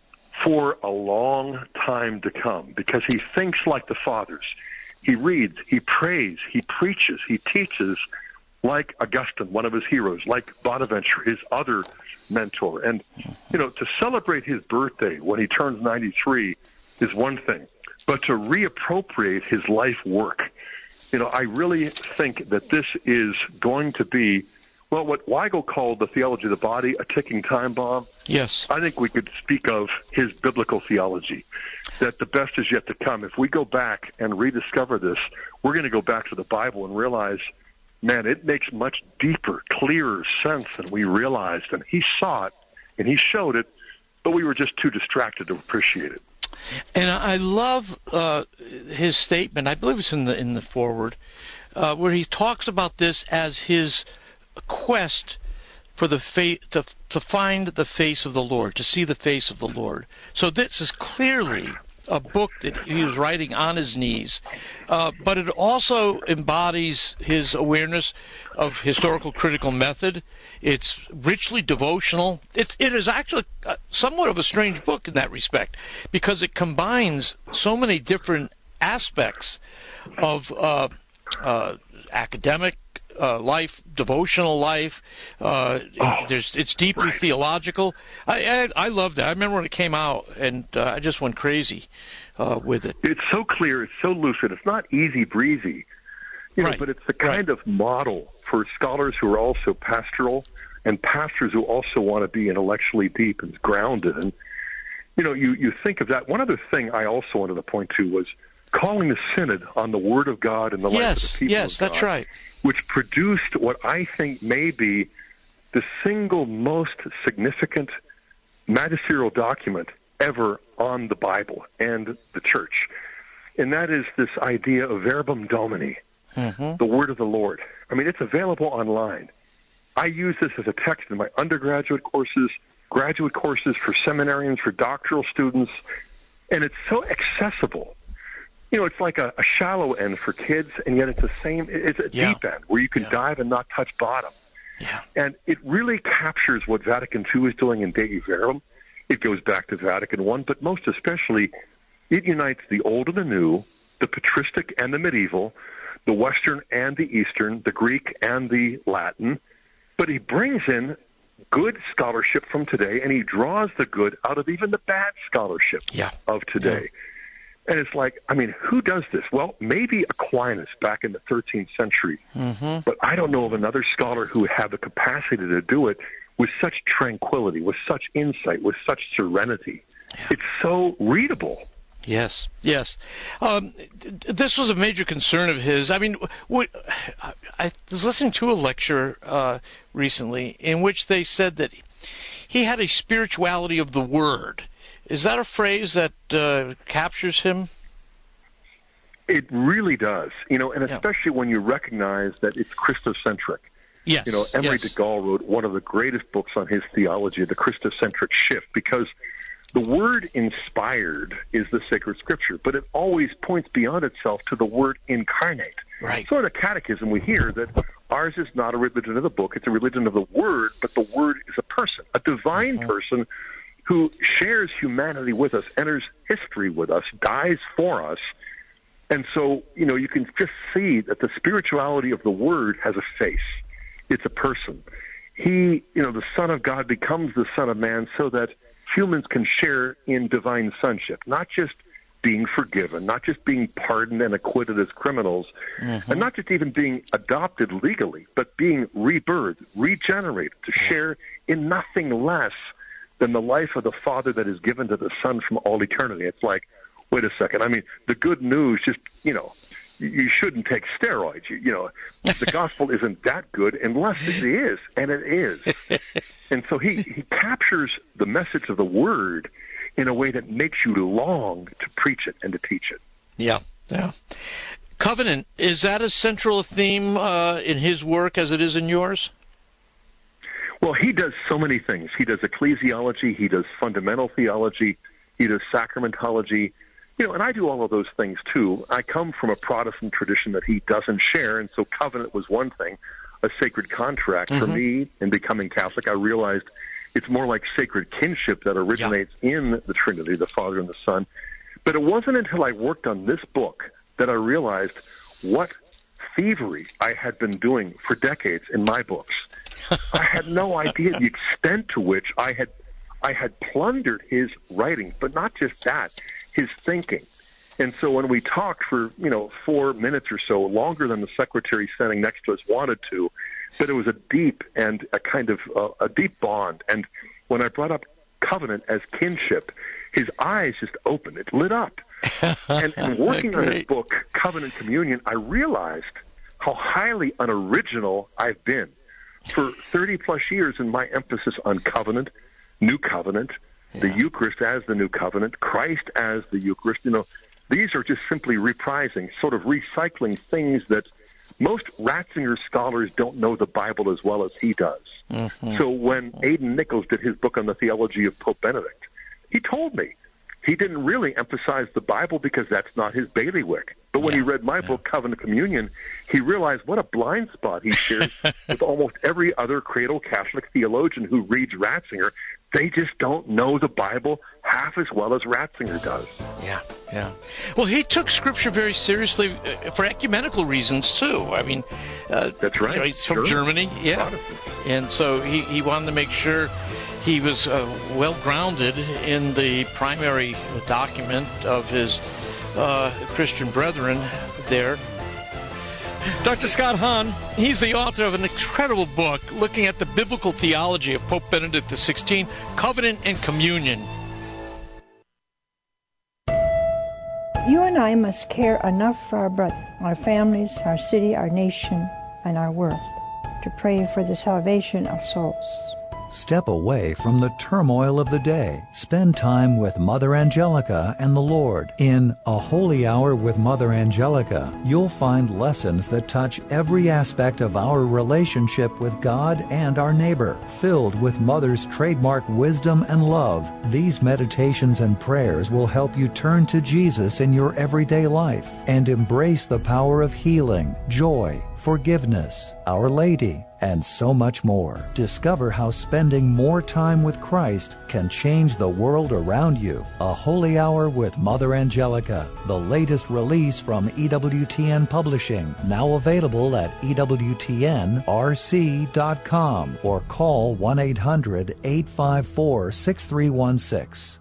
for a long time to come, because he thinks like the fathers. He reads, he prays, he preaches, he teaches like Augustine, one of his heroes, like Bonaventure, his other mentor. And, you know, to celebrate his birthday when he turns ninety-three is one thing, but to reappropriate his life work, you know, I really think that this is going to be, well, what Weigel called the theology of the body, a ticking time bomb. Yes. I think we could speak of his biblical theology, that the best is yet to come. If we go back and rediscover this, we're going to go back to the Bible and realize, man, it makes much deeper, clearer sense than we realized. And he saw it, and he showed it, but we were just too distracted to appreciate it. And I love uh, his statement, I believe it's in the in the foreword, uh, where he talks about this as his quest for the fa- to to find the face of the Lord, to see the face of the Lord. So this is clearly a book that he was writing on his knees, uh, but it also embodies his awareness of historical critical method. It's richly devotional. It's, it is actually somewhat of a strange book in that respect, because it combines so many different aspects of uh, uh, academic uh, life, devotional life. Uh, oh, there's, it's deeply right. theological. I, I I love that. I remember when it came out, and uh, I just went crazy uh, with it. It's so clear. It's so lucid. It's not easy breezy, you know, right. but it's the kind right. of model for scholars who are also pastoral and pastors who also want to be intellectually deep and grounded. And, you know, you, you think of that. One other thing I also wanted to point to was calling the synod on the Word of God and the life yes, of the people yes, of God. Yes, that's right. Which produced what I think may be the single most significant magisterial document ever on the Bible and the church. And that is this idea of verbum Domini, mm-hmm. the word of the Lord. I mean, it's available online. I use this as a text in my undergraduate courses, graduate courses for seminarians, for doctoral students, and it's so accessible. You know, it's like a, a shallow end for kids, and yet it's the same, it's a yeah. deep end where you can yeah. dive and not touch bottom. Yeah. And it really captures what Vatican Two is doing in Dei Verbum. It goes back to Vatican One, but most especially, it unites the old and the new, the patristic and the medieval, the Western and the Eastern, the Greek and the Latin, but he brings in good scholarship from today, and he draws the good out of even the bad scholarship yeah. of today. Yeah. And it's like, I mean, who does this? Well, maybe Aquinas back in the thirteenth century, mm-hmm. but I don't know of another scholar who had the capacity to do it with such tranquility, with such insight, with such serenity. Yeah. It's so readable. Yes, yes. Um, this was a major concern of his. I mean, what, I was listening to a lecture uh, recently in which they said that he had a spirituality of the word. Is that a phrase that uh, captures him? It really does. You know, and especially yeah. when you recognize that it's Christocentric. Yes. You know, Emery yes. de Gaulle wrote one of the greatest books on his theology, The Christocentric Shift, because the word inspired is the sacred scripture, but it always points beyond itself to the word incarnate. Right. So in the catechism we hear that ours is not a religion of the book, it's a religion of the word, but the word is a person, a divine mm-hmm. person who shares humanity with us, enters history with us, dies for us. And so, you know, you can just see that the spirituality of the word has a face. It's a person. He, you know, the Son of God becomes the Son of Man so that humans can share in divine sonship, not just being forgiven, not just being pardoned and acquitted as criminals, mm-hmm. and not just even being adopted legally, but being rebirthed, regenerated, to share in nothing less than the life of the Father that is given to the Son from all eternity. It's like, wait a second, I mean, the good news just, you know, you shouldn't take steroids. You, you know, the gospel isn't that good unless it is, and it is. And so he, he captures the message of the word in a way that makes you long to preach it and to teach it. Yeah, yeah. Covenant, is that a central theme uh, in his work as it is in yours? Well, he does so many things. He does ecclesiology, he does fundamental theology, he does sacramentology. You know, and I do all of those things, too. I come from a Protestant tradition that he doesn't share, and so covenant was one thing, a sacred contract. Mm-hmm. For me, in becoming Catholic, I realized it's more like sacred kinship that originates yeah. in the Trinity, the Father and the Son. But it wasn't until I worked on this book that I realized what thievery I had been doing for decades in my books. I had no idea the extent to which I had I had plundered his writing, but not just that, his thinking. And so when we talked for, you know, four minutes or so, longer than the secretary standing next to us wanted to, that it was a deep and a kind of uh, a deep bond. And when I brought up covenant as kinship, his eyes just opened. It lit up. and, and working on this book, Covenant Communion, I realized how highly unoriginal I've been. For thirty plus years in my emphasis on covenant, new covenant, yeah. the Eucharist as the new covenant, Christ as the Eucharist, you know, these are just simply reprising, sort of recycling things that most Ratzinger scholars don't know the Bible as well as he does. Mm-hmm. So when Aidan Nichols did his book on the theology of Pope Benedict, he told me he didn't really emphasize the Bible because that's not his bailiwick. But when yeah, he read my yeah. book, Covenant Communion, he realized what a blind spot he shares with almost every other cradle Catholic theologian who reads Ratzinger. They just don't know the Bible half as well as Ratzinger does. Yeah, yeah. Well, he took Scripture very seriously for ecumenical reasons, too. I mean, uh, that's right. You know, he's from sure. Germany, yeah. And so he, he wanted to make sure he was uh, well-grounded in the primary document of his uh, Christian brethren there. Doctor Scott Hahn, he's the author of an incredible book looking at the biblical theology of Pope Benedict the sixteenth, Covenant and Communion. You and I must care enough for our brothers, our families, our city, our nation, and our world to pray for the salvation of souls. Step away from the turmoil of the day. Spend time with Mother Angelica and the Lord. In A Holy Hour with Mother Angelica, you'll find lessons that touch every aspect of our relationship with God and our neighbor. Filled with Mother's trademark wisdom and love, these meditations and prayers will help you turn to Jesus in your everyday life and embrace the power of healing, joy, forgiveness, Our Lady, and so much more. Discover how spending more time with Christ can change the world around you. A Holy Hour with Mother Angelica, the latest release from E W T N Publishing, now available at E W T N R C dot com or call one eight hundred, eight five four, six three one six.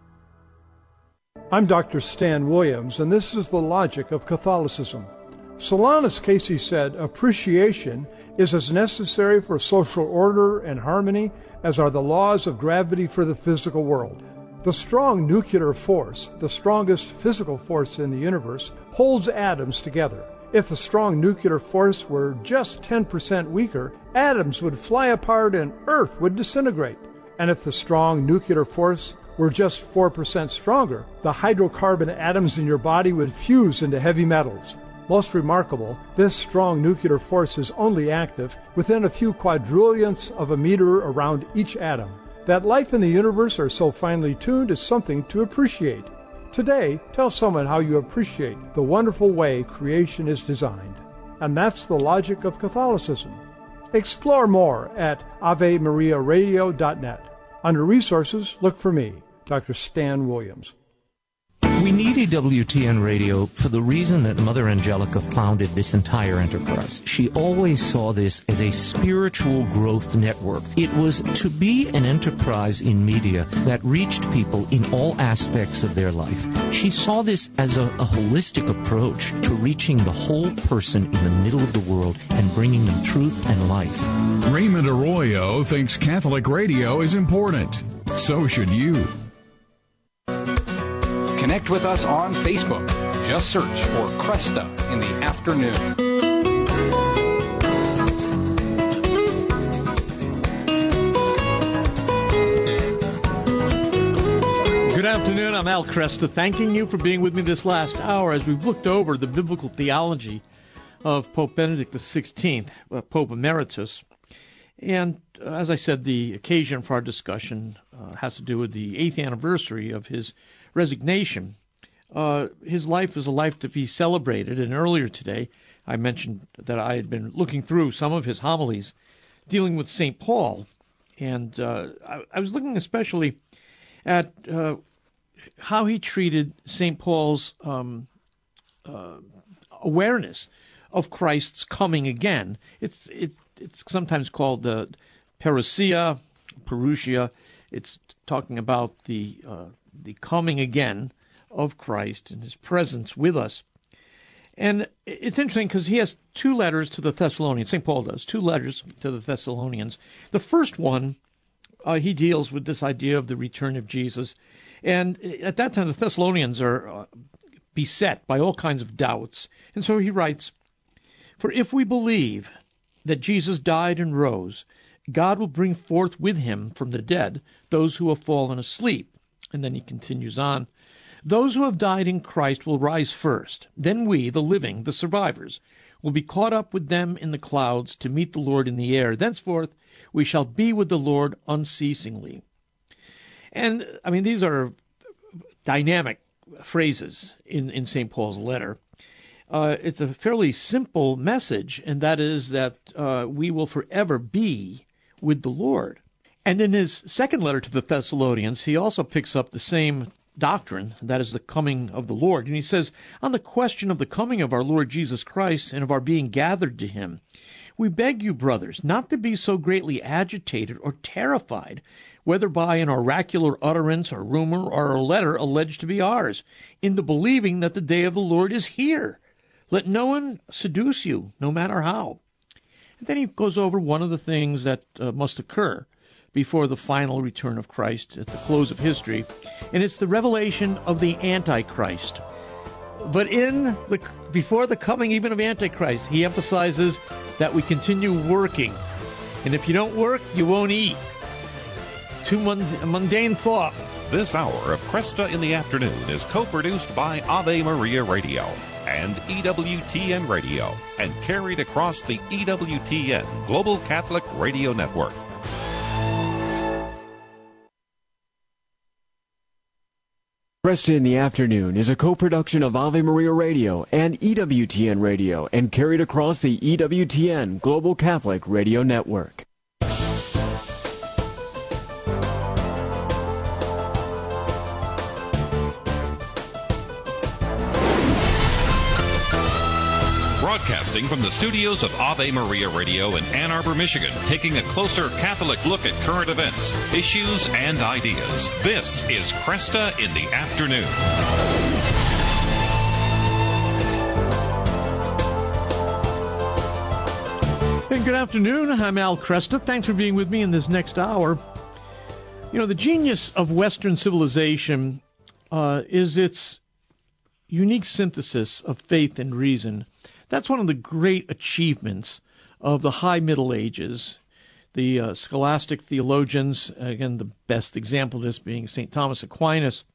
I'm Doctor Stan Williams, and this is the logic of Catholicism. Solanus Casey said, appreciation is as necessary for social order and harmony as are the laws of gravity for the physical world. The strong nuclear force, the strongest physical force in the universe, holds atoms together. If the strong nuclear force were just ten percent weaker, atoms would fly apart and Earth would disintegrate. And if the strong nuclear force were just four percent stronger, the hydrocarbon atoms in your body would fuse into heavy metals. Most remarkable, this strong nuclear force is only active within a few quadrillionths of a meter around each atom. That life in the universe are so finely tuned is something to appreciate. Today, tell someone how you appreciate the wonderful way creation is designed. And that's the logic of Catholicism. Explore more at ave maria radio dot net. Under Resources, look for me, Doctor Stan Williams. We need E W T N Radio for the reason that Mother Angelica founded this entire enterprise. She always saw this as a spiritual growth network. It was to be an enterprise in media that reached people in all aspects of their life. She saw this as a, a holistic approach to reaching the whole person in the middle of the world and bringing them truth and life. Raymond Arroyo thinks Catholic radio is important. So should you. Connect with us on Facebook. Just search for Cresta in the Afternoon. Good afternoon. I'm Al Cresta, thanking you for being with me this last hour as we've looked over the biblical theology of Pope Benedict the sixteenth, uh, Pope Emeritus. And uh, as I said, the occasion for our discussion uh, has to do with the eighth anniversary of his resignation. Uh, his life is a life to be celebrated, and earlier today I mentioned that I had been looking through some of his homilies dealing with Saint Paul, and uh, I, I was looking especially at uh, how he treated Saint Paul's um, uh, awareness of Christ's coming again. It's it, it's sometimes called the parousia, parousia. It's talking about the uh, the coming again of Christ and his presence with us. And it's interesting because he has two letters to the Thessalonians. Saint Paul does, two letters to the Thessalonians. The first one, uh, he deals with this idea of the return of Jesus. And at that time, the Thessalonians are uh, beset by all kinds of doubts. And so he writes, "For if we believe that Jesus died and rose, God will bring forth with him from the dead those who have fallen asleep." And then he continues on, "Those who have died in Christ will rise first. Then we, the living, the survivors, will be caught up with them in the clouds to meet the Lord in the air. Thenceforth we shall be with the Lord unceasingly." And, I mean, these are dynamic phrases in, in Saint Paul's letter. Uh, it's a fairly simple message, and that is that uh, we will forever be with the Lord. And in his second letter to the Thessalonians, he also picks up the same doctrine, that is the coming of the Lord. And he says, "On the question of the coming of our Lord Jesus Christ and of our being gathered to him, we beg you, brothers, not to be so greatly agitated or terrified, whether by an oracular utterance or rumor or a letter alleged to be ours, into believing that the day of the Lord is here. Let no one seduce you, no matter how." And then he goes over one of the things that uh, must occur before the final return of Christ at the close of history, and it's the revelation of the Antichrist. But in the before the coming even of Antichrist, he emphasizes that we continue working, and if you don't work, you won't eat. Too mund- mundane thought. This hour of Cresta in the Afternoon is co-produced by Ave Maria Radio and E W T N Radio, and carried across the E W T N Global Catholic Radio Network. Cresta in the Afternoon is a co-production of Ave Maria Radio and E W T N Radio, and carried across the E W T N Global Catholic Radio Network. Broadcasting from the studios of Ave Maria Radio in Ann Arbor, Michigan, taking a closer Catholic look at current events, issues, and ideas. This is Cresta in the Afternoon. Hey, good afternoon. I'm Al Cresta. Thanks for being with me in this next hour. You know, the genius of Western civilization uh, is its unique synthesis of faith and reason. That's one of the great achievements of the High Middle Ages. The uh, scholastic theologians, again, the best example of this being Saint Thomas Aquinas.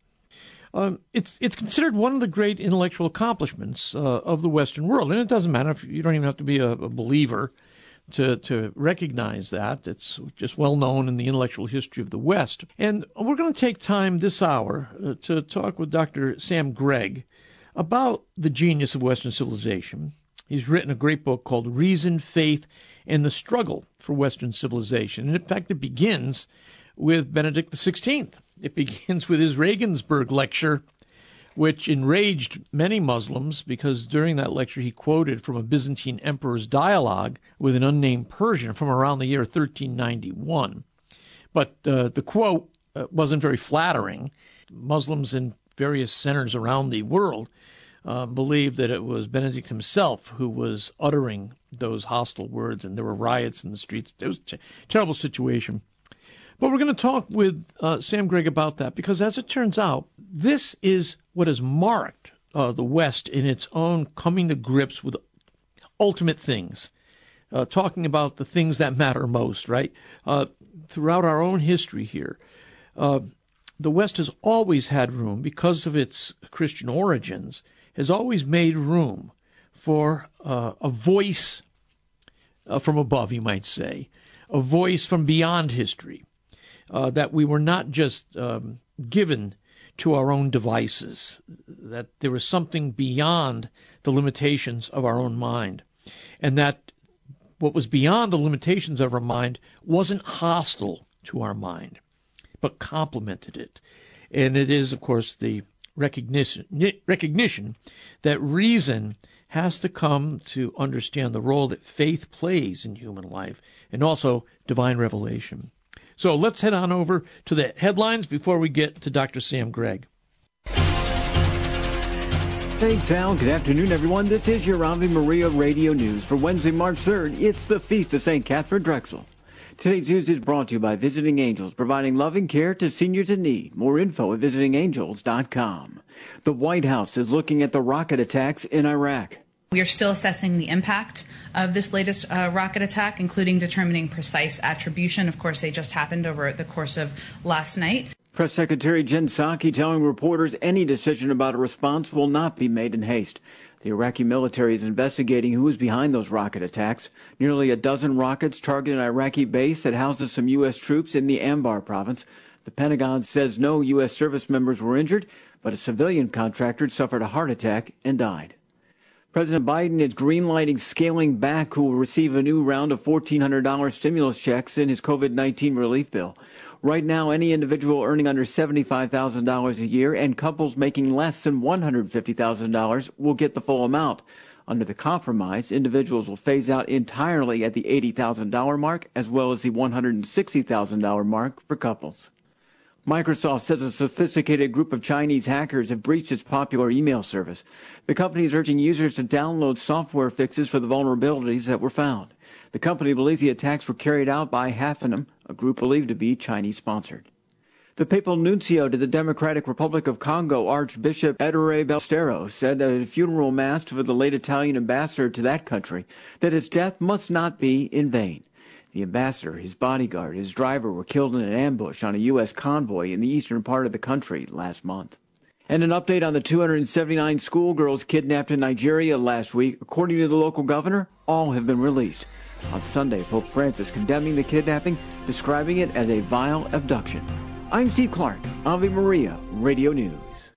Um, it's it's considered one of the great intellectual accomplishments uh, of the Western world. And it doesn't matter if you don't even have to be a, a believer to, to recognize that. It's just well known in the intellectual history of the West. And we're going to take time this hour uh, to talk with Doctor Sam Gregg about the genius of Western civilization. He's written a great book called Reason, Faith, and the Struggle for Western Civilization. And in fact, it begins with Benedict the sixteenth. It begins with his Regensburg lecture, which enraged many Muslims because during that lecture he quoted from a Byzantine emperor's dialogue with an unnamed Persian from around the year thirteen ninety-one. But uh, the quote uh, wasn't very flattering. Muslims in various centers around the world Uh, believed that it was Benedict himself who was uttering those hostile words, and there were riots in the streets. It was a t- terrible situation. But we're going to talk with uh, Sam Gregg about that, because as it turns out, this is what has marked uh, the West in its own coming to grips with ultimate things, uh, talking about the things that matter most, right? Uh, throughout our own history here, uh, the West has always had room, because of its Christian origins, has always made room for uh, a voice uh, from above, you might say, a voice from beyond history, uh, that we were not just um, given to our own devices, that there was something beyond the limitations of our own mind, and that what was beyond the limitations of our mind wasn't hostile to our mind, but complemented it. And it is, of course, the recognition recognition that reason has to come to understand the role that faith plays in human life and also divine revelation. So let's head on over to the headlines before we get to Doctor Sam Gregg. Thanks, Al. Good afternoon, everyone. This is your Ave Maria Radio News for Wednesday, March third. It's the Feast of Saint Catherine Drexel. Today's news is brought to you by Visiting Angels, providing loving care to seniors in need. More info at visiting angels dot com. The White House is looking at the rocket attacks in Iraq. We are still assessing the impact of this latest uh, rocket attack, including determining precise attribution. Of course, they just happened over the course of last night. Press Secretary Jen Psaki telling reporters any decision about a response will not be made in haste. The Iraqi military is investigating who is behind those rocket attacks. Nearly a dozen rockets targeted an Iraqi base that houses some U S troops in the Anbar province. The Pentagon says no U S service members were injured, but a civilian contractor suffered a heart attack and died. President Biden is greenlighting scaling back who will receive a new round of fourteen hundred dollars stimulus checks in his COVID nineteen relief bill. Right now, any individual earning under seventy-five thousand dollars a year and couples making less than one hundred fifty thousand dollars will get the full amount. Under the compromise, individuals will phase out entirely at the eighty thousand dollars mark, as well as the one hundred sixty thousand dollars mark for couples. Microsoft says a sophisticated group of Chinese hackers have breached its popular email service. The company is urging users to download software fixes for the vulnerabilities that were found. The company believes the attacks were carried out by Hafenum, a group believed to be Chinese-sponsored. The papal nuncio to the Democratic Republic of Congo, Archbishop Ettore Ballesteros, said at a funeral mass for the late Italian ambassador to that country that his death must not be in vain. The ambassador, his bodyguard, his driver were killed in an ambush on a U S convoy in the eastern part of the country last month. And an update on the two hundred seventy-nine schoolgirls kidnapped in Nigeria last week. According to the local governor, all have been released. On Sunday, Pope Francis condemning the kidnapping, describing it as a vile abduction. I'm Steve Clark, Ave Maria Radio News.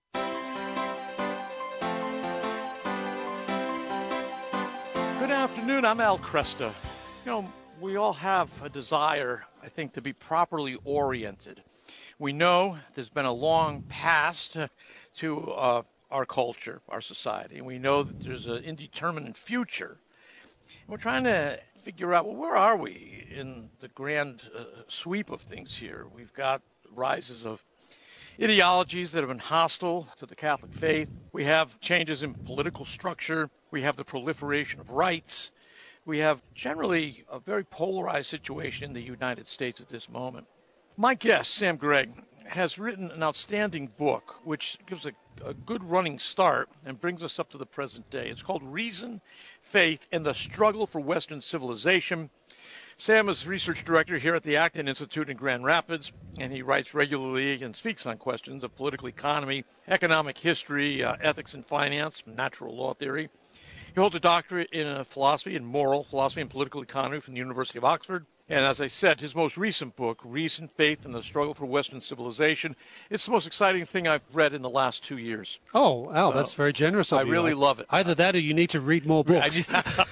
Good afternoon, I'm Al Cresta. You know, we all have a desire, I think, to be properly oriented. We know there's been a long past to uh, our culture, our society, and we know that there's an indeterminate future. We're trying to figure out, well, where are we in the grand uh, sweep of things here? We've got rises of ideologies that have been hostile to the Catholic faith. We have changes in political structure. We have the proliferation of rights. We have generally a very polarized situation in the United States at this moment. My guest, Sam Gregg, has written an outstanding book which gives a, a good running start and brings us up to the present day. It's called Reason, Faith, and the Struggle for Western Civilization. Sam is research director here at the Acton Institute in Grand Rapids, and he writes regularly and speaks on questions of political economy, economic history, uh, ethics and finance, natural law theory. He holds a doctorate in uh, philosophy and moral philosophy and political economy from the University of Oxford. And as I said, his most recent book, Reason, Faith, and the Struggle for Western Civilization, it's the most exciting thing I've read in the last two years. Oh, Al, So, that's very generous of I you. really I- love it. Either that or you need to read more books.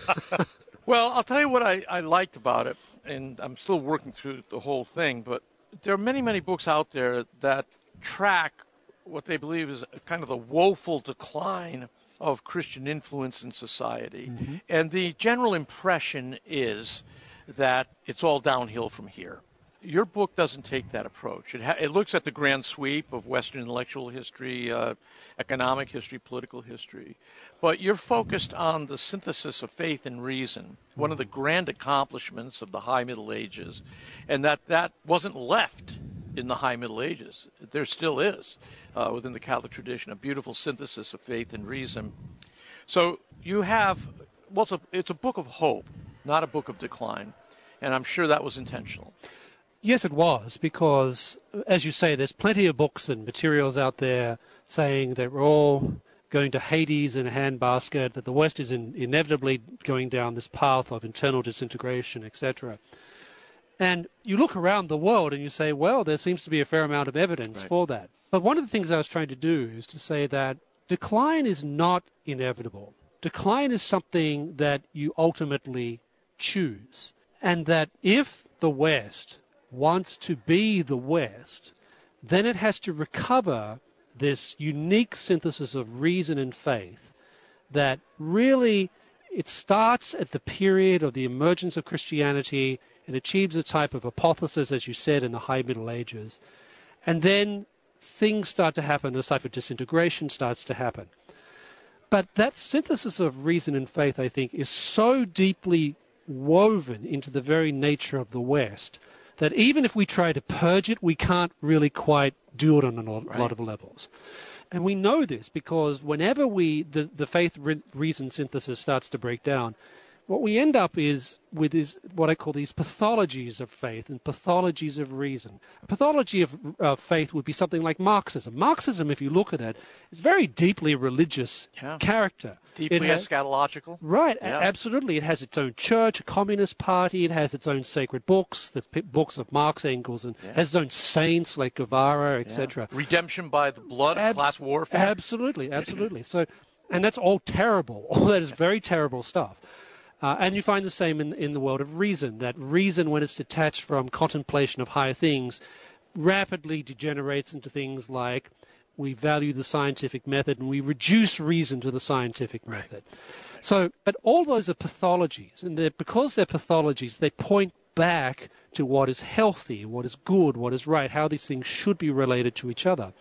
Well, I'll tell you what I, I liked about it, and I'm still working through the whole thing, but there are many, many books out there that track what they believe is kind of the woeful decline of Christian influence in society. Mm-hmm. And the general impression is that it's all downhill from here. Your book doesn't take that approach. It, ha- it looks at the grand sweep of Western intellectual history, uh, economic history, political history. But you're focused on the synthesis of faith and reason, one of the grand accomplishments of the High Middle Ages, and that that wasn't left in the High Middle Ages. There still is, uh, within the Catholic tradition, a beautiful synthesis of faith and reason. So you have, well, it's a, it's a book of hope, not a book of decline, and I'm sure that was intentional. Yes, it was, because, as you say, there's plenty of books and materials out there saying that we're all going to Hades in a handbasket, that the West is in, inevitably going down this path of internal disintegration, et cetera. And you look around the world and you say, well, there seems to be a fair amount of evidence Right. for that. But one of the things I was trying to do is to say that decline is not inevitable. Decline is something that you ultimately choose. And that if the West wants to be the West, then it has to recover this unique synthesis of reason and faith that really it starts at the period of the emergence of Christianity and achieves a type of apotheosis, as you said, in the High Middle Ages. And then things start to happen, a type of disintegration starts to happen. But that synthesis of reason and faith, I think, is so deeply woven into the very nature of the West that even if we try to purge it, we can't really quite do it on a lot, right. lot of levels. And we know this because whenever we the, the faith-reason synthesis starts to break down, what we end up is with is what I call these pathologies of faith and pathologies of reason. A pathology of uh, faith would be something like Marxism. Marxism, if you look at it, is very deeply religious yeah. character. Deeply has, eschatological. Right, yeah. a- absolutely. It has its own church, a communist party. It has its own sacred books, the p- books of Marx, Engels, and yeah. has its own saints like Guevara, et cetera. Yeah. Redemption by the blood of Abs- class warfare. Absolutely, absolutely. So, and that's all terrible. All that is very terrible stuff. Uh, and you find the same in, in the world of reason, that reason, when it's detached from contemplation of higher things, rapidly degenerates into things like we value the scientific method and we reduce reason to the scientific method. Right. So, but all those are pathologies, and they're, because they're pathologies, they point back to what is healthy, what is good, what is right, how these things should be related to each other.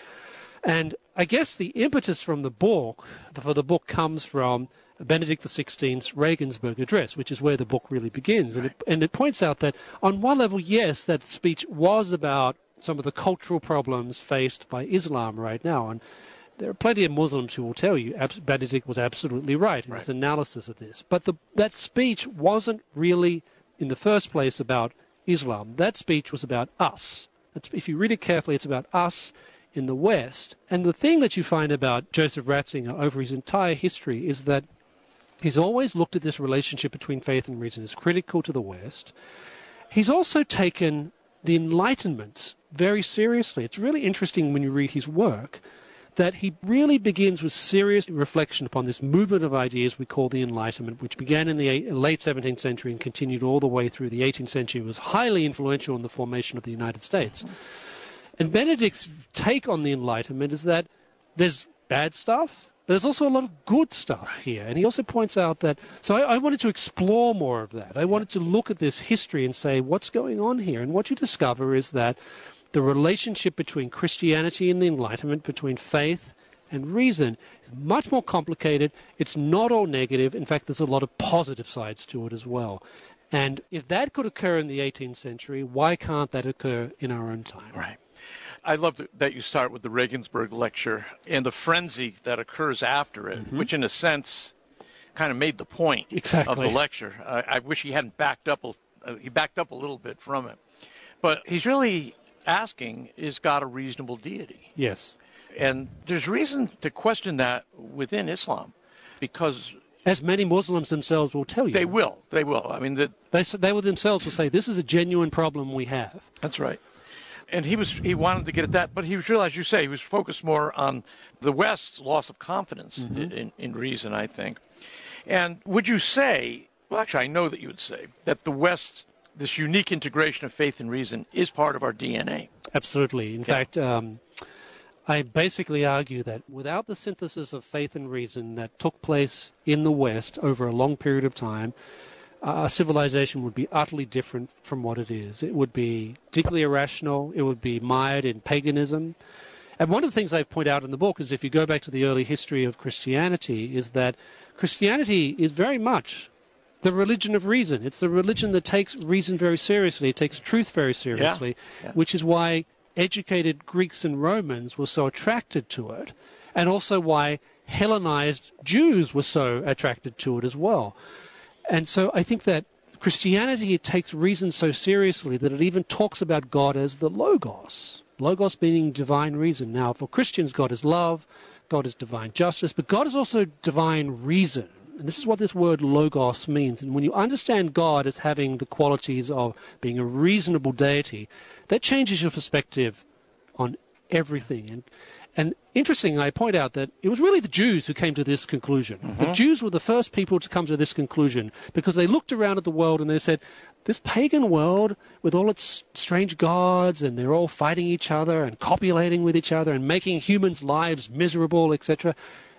And I guess the impetus from the book, for the book comes from Benedict the sixteenth's Regensburg Address, which is where the book really begins. Right. And, it, and it points out that on one level, yes, that speech was about some of the cultural problems faced by Islam right now. And there are plenty of Muslims who will tell you ab- Benedict was absolutely right in right. his analysis of this. But the, that speech wasn't really, in the first place, about Islam. That speech was about us. It's, if you read it carefully, it's about us in the West. And the thing that you find about Joseph Ratzinger over his entire history is that he's always looked at this relationship between faith and reason as critical to the West. He's also taken the Enlightenment very seriously. It's really interesting when you read his work that he really begins with serious reflection upon this movement of ideas we call the Enlightenment, which began in the late seventeenth century and continued all the way through the eighteenth century. It was highly influential in the formation of the United States. And Benedict's take on the Enlightenment is that there's bad stuff, but there's also a lot of good stuff here. And he also points out that, so I, I wanted to explore more of that. I wanted to look at this history and say, what's going on here? And what you discover is that the relationship between Christianity and the Enlightenment, between faith and reason, is much more complicated. It's not all negative. In fact, there's a lot of positive sides to it as well. And if that could occur in the eighteenth century, why can't that occur in our own time? Right. I love that you start with the Regensburg lecture and the frenzy that occurs after it, mm-hmm. which in a sense kind of made the point exactly. of the lecture. Uh, I wish he hadn't backed up. A, uh, he backed up a little bit from it. But he's really asking, is God a reasonable deity? Yes. And there's reason to question that within Islam because... As many Muslims themselves will tell you. They will. They will. I mean, the, they, they will themselves will say, this is a genuine problem we have. That's right. And he was he wanted to get at that, but he was real, as you say, he was focused more on the West's loss of confidence mm-hmm. in, in reason, I think. And would you say, well, actually, I know that you would say, that the West, this unique integration of faith and reason is part of our D N A? Absolutely. In yeah. fact, um, I basically argue that without the synthesis of faith and reason that took place in the West over a long period of time, our civilization would be utterly different from what it is. It would be deeply irrational. It would be mired in paganism. And one of the things I point out in the book is if you go back to the early history of Christianity, is that Christianity is very much the religion of reason. It's the religion that takes reason very seriously. It takes truth very seriously, yeah. Yeah. which is why educated Greeks and Romans were so attracted to it, and also why Hellenized Jews were so attracted to it as well. And so I think that Christianity takes reason so seriously that it even talks about God as the Logos. Logos meaning divine reason. Now, for Christians, God is love, God is divine justice, but God is also divine reason. And this is what this word Logos means. And when you understand God as having the qualities of being a reasonable deity, that changes your perspective on everything. And And interesting, I point out that it was really the Jews who came to this conclusion. Mm-hmm. The Jews were the first people to come to this conclusion because they looked around at the world and they said, this pagan world with all its strange gods and they're all fighting each other and copulating with each other and making humans' lives miserable, et cetera,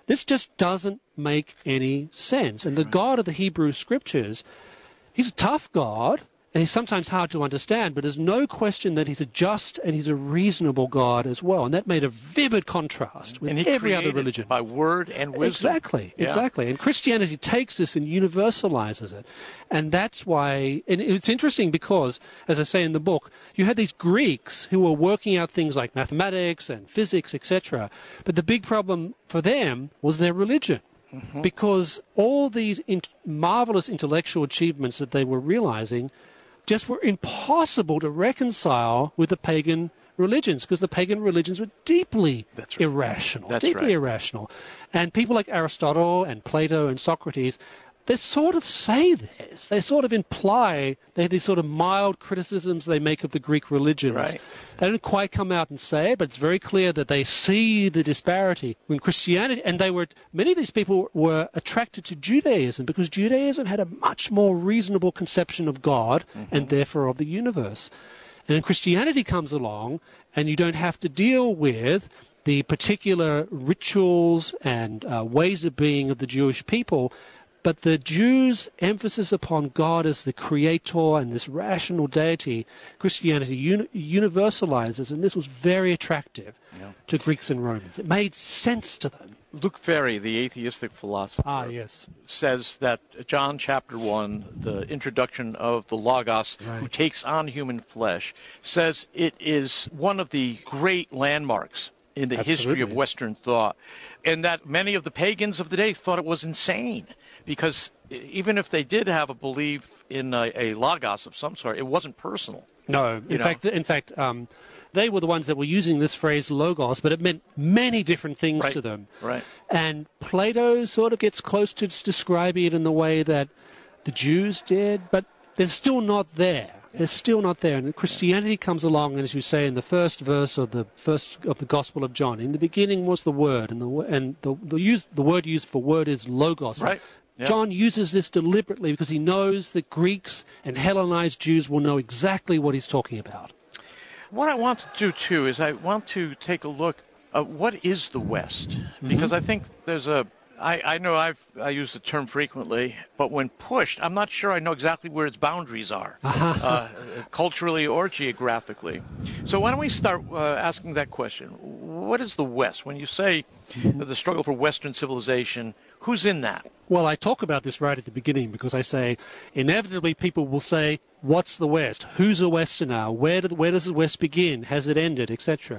This just doesn't make any sense. And the God of the Hebrew Scriptures, he's a tough God, and he's sometimes hard to understand, but there's no question that he's a just and he's a reasonable God as well. And that made a vivid contrast with and he every other created religion. By word and wisdom. Exactly, Yeah. exactly. And Christianity takes this and universalizes it. And that's why, and it's interesting because, as I say in the book, you had these Greeks who were working out things like mathematics and physics, et cetera. But the big problem for them was their religion. Mm-hmm. Because all these in- marvelous intellectual achievements that they were realizing just were impossible to reconcile with the pagan religions, because the pagan religions were deeply That's right. irrational, That's deeply right. irrational. And people like Aristotle and Plato and Socrates, they sort of say this. They sort of imply, they have these sort of mild criticisms they make of the Greek religions. Right. They don't quite come out and say it, but it's very clear that they see the disparity in Christianity. And they were, many of these people were attracted to Judaism because Judaism had a much more reasonable conception of God mm-hmm. and therefore of the universe. And then Christianity comes along, and you don't have to deal with the particular rituals and uh, ways of being of the Jewish people. But the Jews' emphasis upon God as the creator and this rational deity, Christianity uni- universalizes, and this was very attractive yeah. to Greeks and Romans. It made sense to them. Luc Ferry, the atheistic philosopher, ah, yes. says that John chapter one, the introduction of the Logos, right. who takes on human flesh, says it is one of the great landmarks in the Absolutely. history of Western thought, and that many of the pagans of the day thought it was insane. Because even if they did have a belief in a, a logos of some sort, it wasn't personal. No, in know? fact, in fact, um, they were the ones that were using this phrase logos, but it meant many different things right. to them. Right. And Plato sort of gets close to describing it in the way that the Jews did, but they're still not there. They're still not there. And Christianity comes along, and as you say in the first verse of the first of the Gospel of John, in the beginning was the Word, and the and the the, use, the word used for word is logos. Right. Yeah. John uses this deliberately because he knows that Greeks and Hellenized Jews will know exactly what he's talking about. What I want to do, too, is I want to take a look at what is the West? Because mm-hmm. I think there's a... I, I know I've, I use the term frequently, but when pushed, I'm not sure I know exactly where its boundaries are, uh, culturally or geographically. So why don't we start uh, asking that question? What is the West? When you say the struggle for Western civilization, who's in that? Well, I talk about this right at the beginning because I say inevitably people will say, what's the West? Who's a Westerner? Where, did, where does the West begin? Has it ended? et cetera.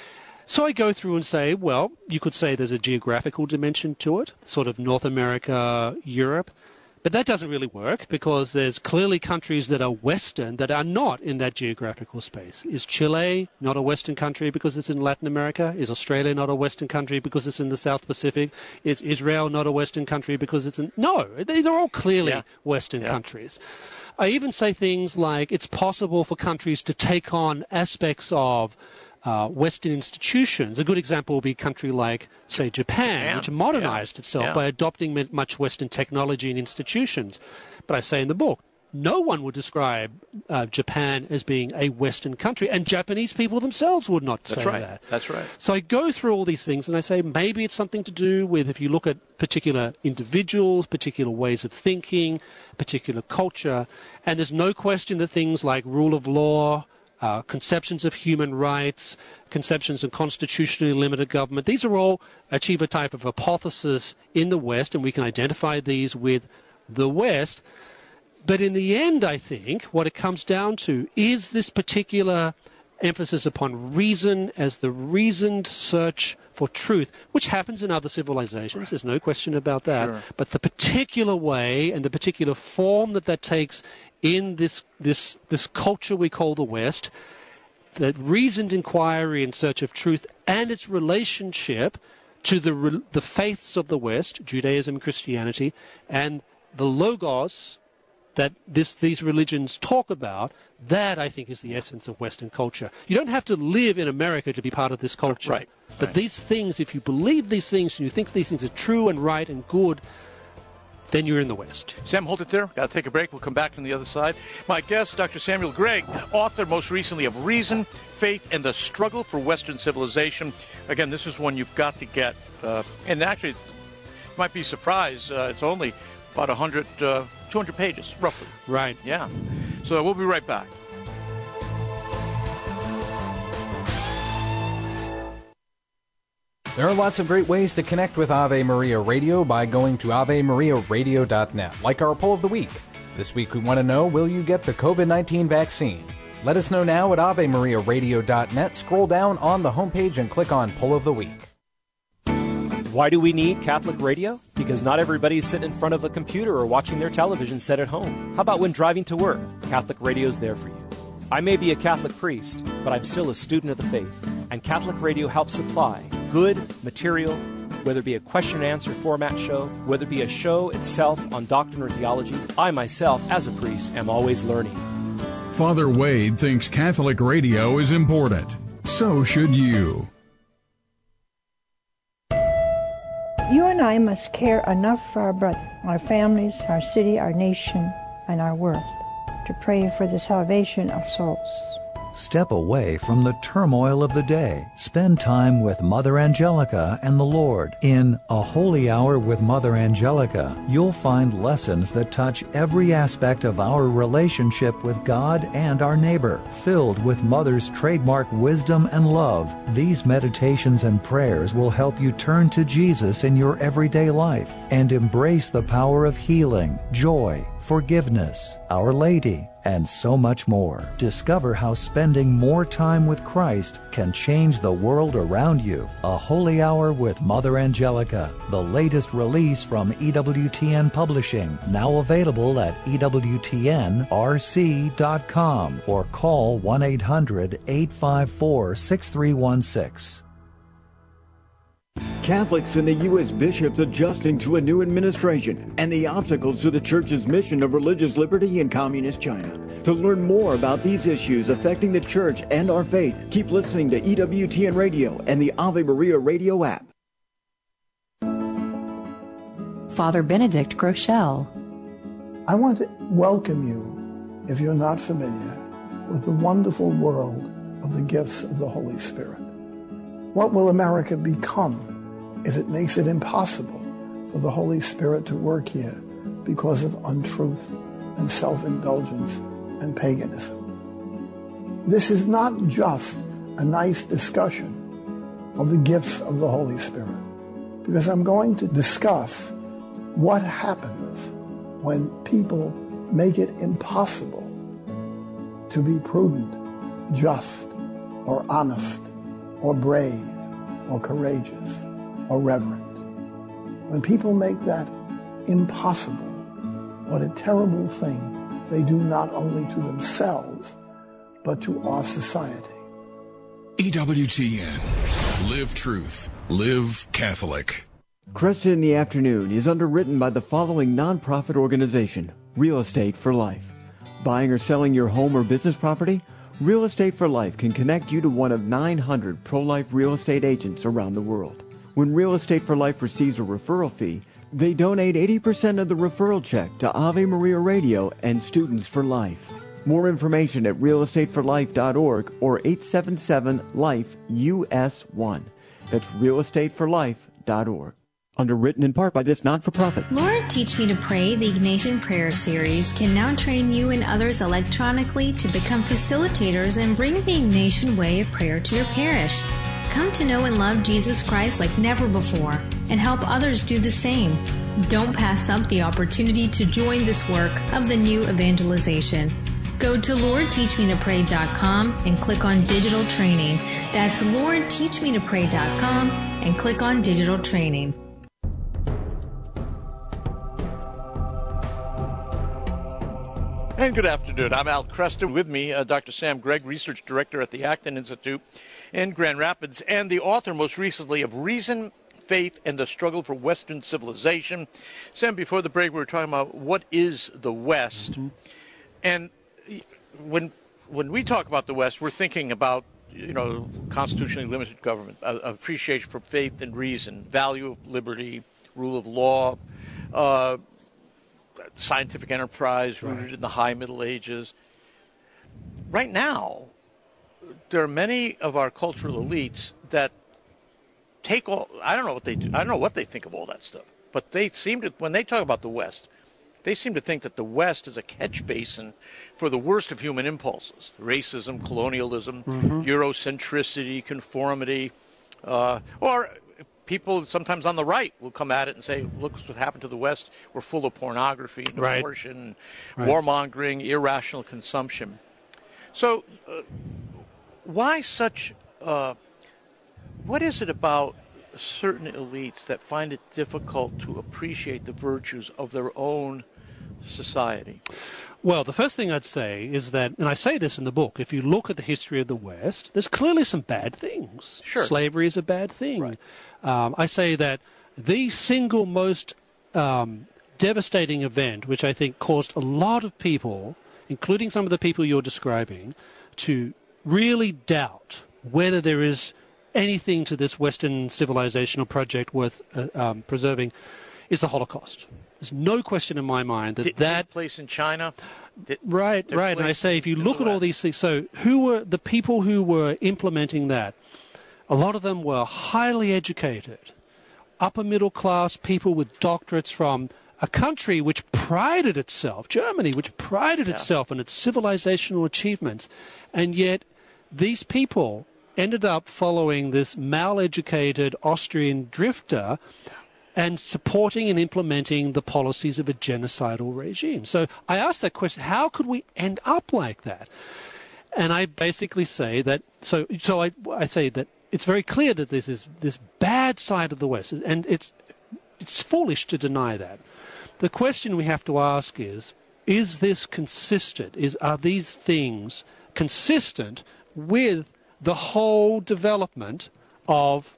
So I go through and say, well, you could say there's a geographical dimension to it, sort of North America, Europe. But that doesn't really work because there's clearly countries that are Western that are not in that geographical space. Is Chile not a Western country because it's in Latin America? Is Australia not a Western country because it's in the South Pacific? Is Israel not a Western country because it's in... No, these are all clearly yeah. Western yeah. countries. I even say things like it's possible for countries to take on aspects of Uh, Western institutions. A good example will be a country like, say, Japan, Japan. which modernized yeah. itself yeah. by adopting much Western technology and institutions. But I say in the book, no one would describe uh, Japan as being a Western country, and Japanese people themselves would not That's say right. that. That's right. So I go through all these things, and I say maybe it's something to do with, if you look at particular individuals, particular ways of thinking, particular culture, and there's no question that things like rule of law, Uh, conceptions of human rights, conceptions of constitutionally limited government. These are all achieve a type of hypothesis in the West, and we can identify these with the West. But in the end, I think, what it comes down to is this particular emphasis upon reason as the reasoned search for truth, which happens in other civilizations. There's no question about that. Sure. But the particular way and the particular form that that takes in this this this culture we call the West, that reasoned inquiry in search of truth and its relationship to the the faiths of the West, Judaism, Christianity, and the logos that this these religions talk about, that I think is the essence of Western culture. You don't have to live in America to be part of this culture. Right. But right. these things, if you believe these things and you think these things are true and right and good, then you're in the West. Sam, hold it there. Got to take a break. We'll come back on the other side. My guest, Doctor Samuel Gregg, author most recently of Reason, Faith, and the Struggle for Western Civilization. Again, this is one you've got to get. Uh, and actually, it's, you might be surprised. Uh, it's only about one hundred, uh, two hundred pages, roughly. Right. Yeah. So we'll be right back. There are lots of great ways to connect with Ave Maria Radio by going to ave maria radio dot net, like our poll of the week. This week we want to know, will you get the covid nineteen vaccine? Let us know now at ave maria radio dot net. Scroll down on the homepage and click on Poll of the Week. Why do we need Catholic radio? Because not everybody's sitting in front of a computer or watching their television set at home. How about when driving to work? Catholic radio's there for you. I may be a Catholic priest, but I'm still a student of the faith, and Catholic radio helps supply good material, whether it be a question and answer format show, whether it be a show itself on doctrine or theology. I myself, as a priest, am always learning. Father Wade thinks Catholic radio is important. So should you. You and I must care enough for our brothers, our families, our city, our nation, and our world to pray for the salvation of souls. Step away from the turmoil of the day. Spend time with Mother Angelica and the Lord. In A Holy Hour with Mother Angelica, you'll find lessons that touch every aspect of our relationship with God and our neighbor. Filled with Mother's trademark wisdom and love, these meditations and prayers will help you turn to Jesus in your everyday life and embrace the power of healing, joy, forgiveness, Our Lady, and so much more. Discover how spending more time with Christ can change the world around you. A Holy Hour with Mother Angelica, the latest release from E W T N Publishing, now available at E W T N R C dot com or call one eight hundred, eight five four, six three one six. Catholics and the U S bishops adjusting to a new administration and the obstacles to the Church's mission of religious liberty in Communist China. To learn more about these issues affecting the Church and our faith, keep listening to E W T N Radio and the Ave Maria Radio app. Father Benedict Groeschel. I want to welcome you, if you're not familiar, with the wonderful world of the gifts of the Holy Spirit. What will America become if it makes it impossible for the Holy Spirit to work here because of untruth and self-indulgence and paganism? This is not just a nice discussion of the gifts of the Holy Spirit, because I'm going to discuss what happens when people make it impossible to be prudent, just, or honest, or brave, or courageous, or reverent. When people make that impossible, what a terrible thing they do not only to themselves, but to our society. E W T N. Live truth. Live Catholic. Cresta in the Afternoon is underwritten by the following nonprofit organization, Real Estate for Life. Buying or selling your home or business property? Real Estate for Life can connect you to one of nine hundred pro-life real estate agents around the world. When Real Estate for Life receives a referral fee, they donate eighty percent of the referral check to Ave Maria Radio and Students for Life. More information at real estate for life dot org or eight seven seven, life U S one. That's real estate for life dot org. Underwritten in part by this not-for-profit. Lord, Teach Me to Pray, the Ignatian Prayer Series, can now train you and others electronically to become facilitators and bring the Ignatian way of prayer to your parish. Come to know and love Jesus Christ like never before and help others do the same. Don't pass up the opportunity to join this work of the new evangelization. Go to lord teach me to pray dot com and click on Digital Training. That's lord teach me to pray dot com and click on Digital Training. And good afternoon. I'm Al Cresta. With me, uh, Doctor Sam Gregg, Research Director at the Acton Institute in Grand Rapids, and the author most recently of Reason, Faith, and the Struggle for Western Civilization. Sam, before the break, we were talking about what is the West. Mm-hmm. And when when we talk about the West, we're thinking about, you know, constitutionally limited government, uh, appreciation for faith and reason, value of liberty, rule of law, uh, scientific enterprise rooted right. in the high Middle Ages. Right now, there are many of our cultural elites that take all, I don't know what they do, I don't know what they think of all that stuff, but they seem to, when they talk about the West, they seem to think that the West is a catch basin for the worst of human impulses: racism, colonialism, mm-hmm. Eurocentricity, conformity, uh, or people sometimes on the right will come at it and say, look what happened to the West. We're full of pornography, and right. abortion, right. warmongering, irrational consumption. So uh, why such, uh, what is it about certain elites that find it difficult to appreciate the virtues of their own society? Well, the first thing I'd say is that, and I say this in the book, if you look at the history of the West, there's clearly some bad things. Sure. Slavery is a bad thing. Right. Um, I say that the single most um, devastating event, which I think caused a lot of people, including some of the people you're describing, to really doubt whether there is anything to this Western civilizational project worth uh, um, preserving, is the Holocaust. There's no question in my mind that Did, that... Did place in China? Did, right, right. And I say, if you look at all these things, so who were the people who were implementing that? A lot of them were highly educated, upper middle class people with doctorates from a country which prided itself, Germany, which prided yeah. itself on its civilizational achievements. And yet these people ended up following this mal-educated Austrian drifter and supporting and implementing the policies of a genocidal regime. So I asked that question, how could we end up like that? And I basically say that, so so I, I say that it's very clear that this is this bad side of the West, and it's it's foolish to deny that. The question we have to ask is, is this consistent? Is Are these things consistent with the whole development of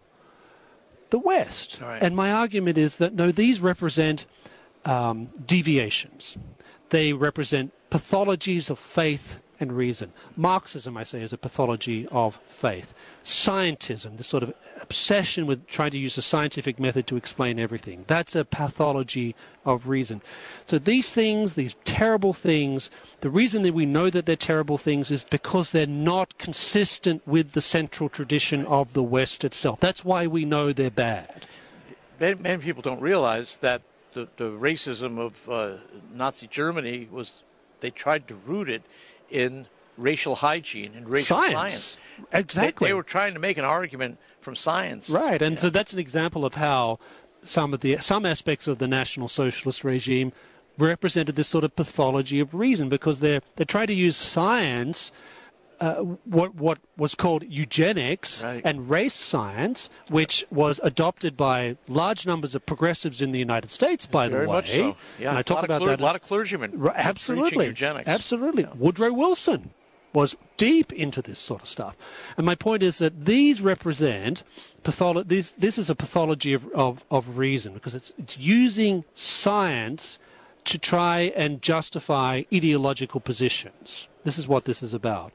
the West? Right. And my argument is that, no, these represent um, deviations. They represent pathologies of faith and reason. Marxism, I say, is a pathology of faith. Scientism, this sort of obsession with trying to use a scientific method to explain everything, that's a pathology of reason. So these things, these terrible things, the reason that we know that they're terrible things is because they're not consistent with the central tradition of the West itself. That's why we know they're bad. Many, many people don't realize that the, the racism of uh, Nazi Germany was, they tried to root it in racial hygiene and racial science. science. Exactly. They, they were trying to make an argument from science. Right, and yeah. so that's an example of how some of the some aspects of the National Socialist regime represented this sort of pathology of reason, because they're they try to use science, uh, what what was called eugenics right. and race science, which was adopted by large numbers of progressives in the United States, by Very the way. much so. Yeah, and I talk a lot about of cler- that. A lot of clergymen. Right, absolutely. Eugenics. Absolutely. Yeah. Woodrow Wilson was deep into this sort of stuff. And my point is that these represent patholo- this, this is a pathology of, of, of reason, because it's, it's using science to try and justify ideological positions. This is what this is about.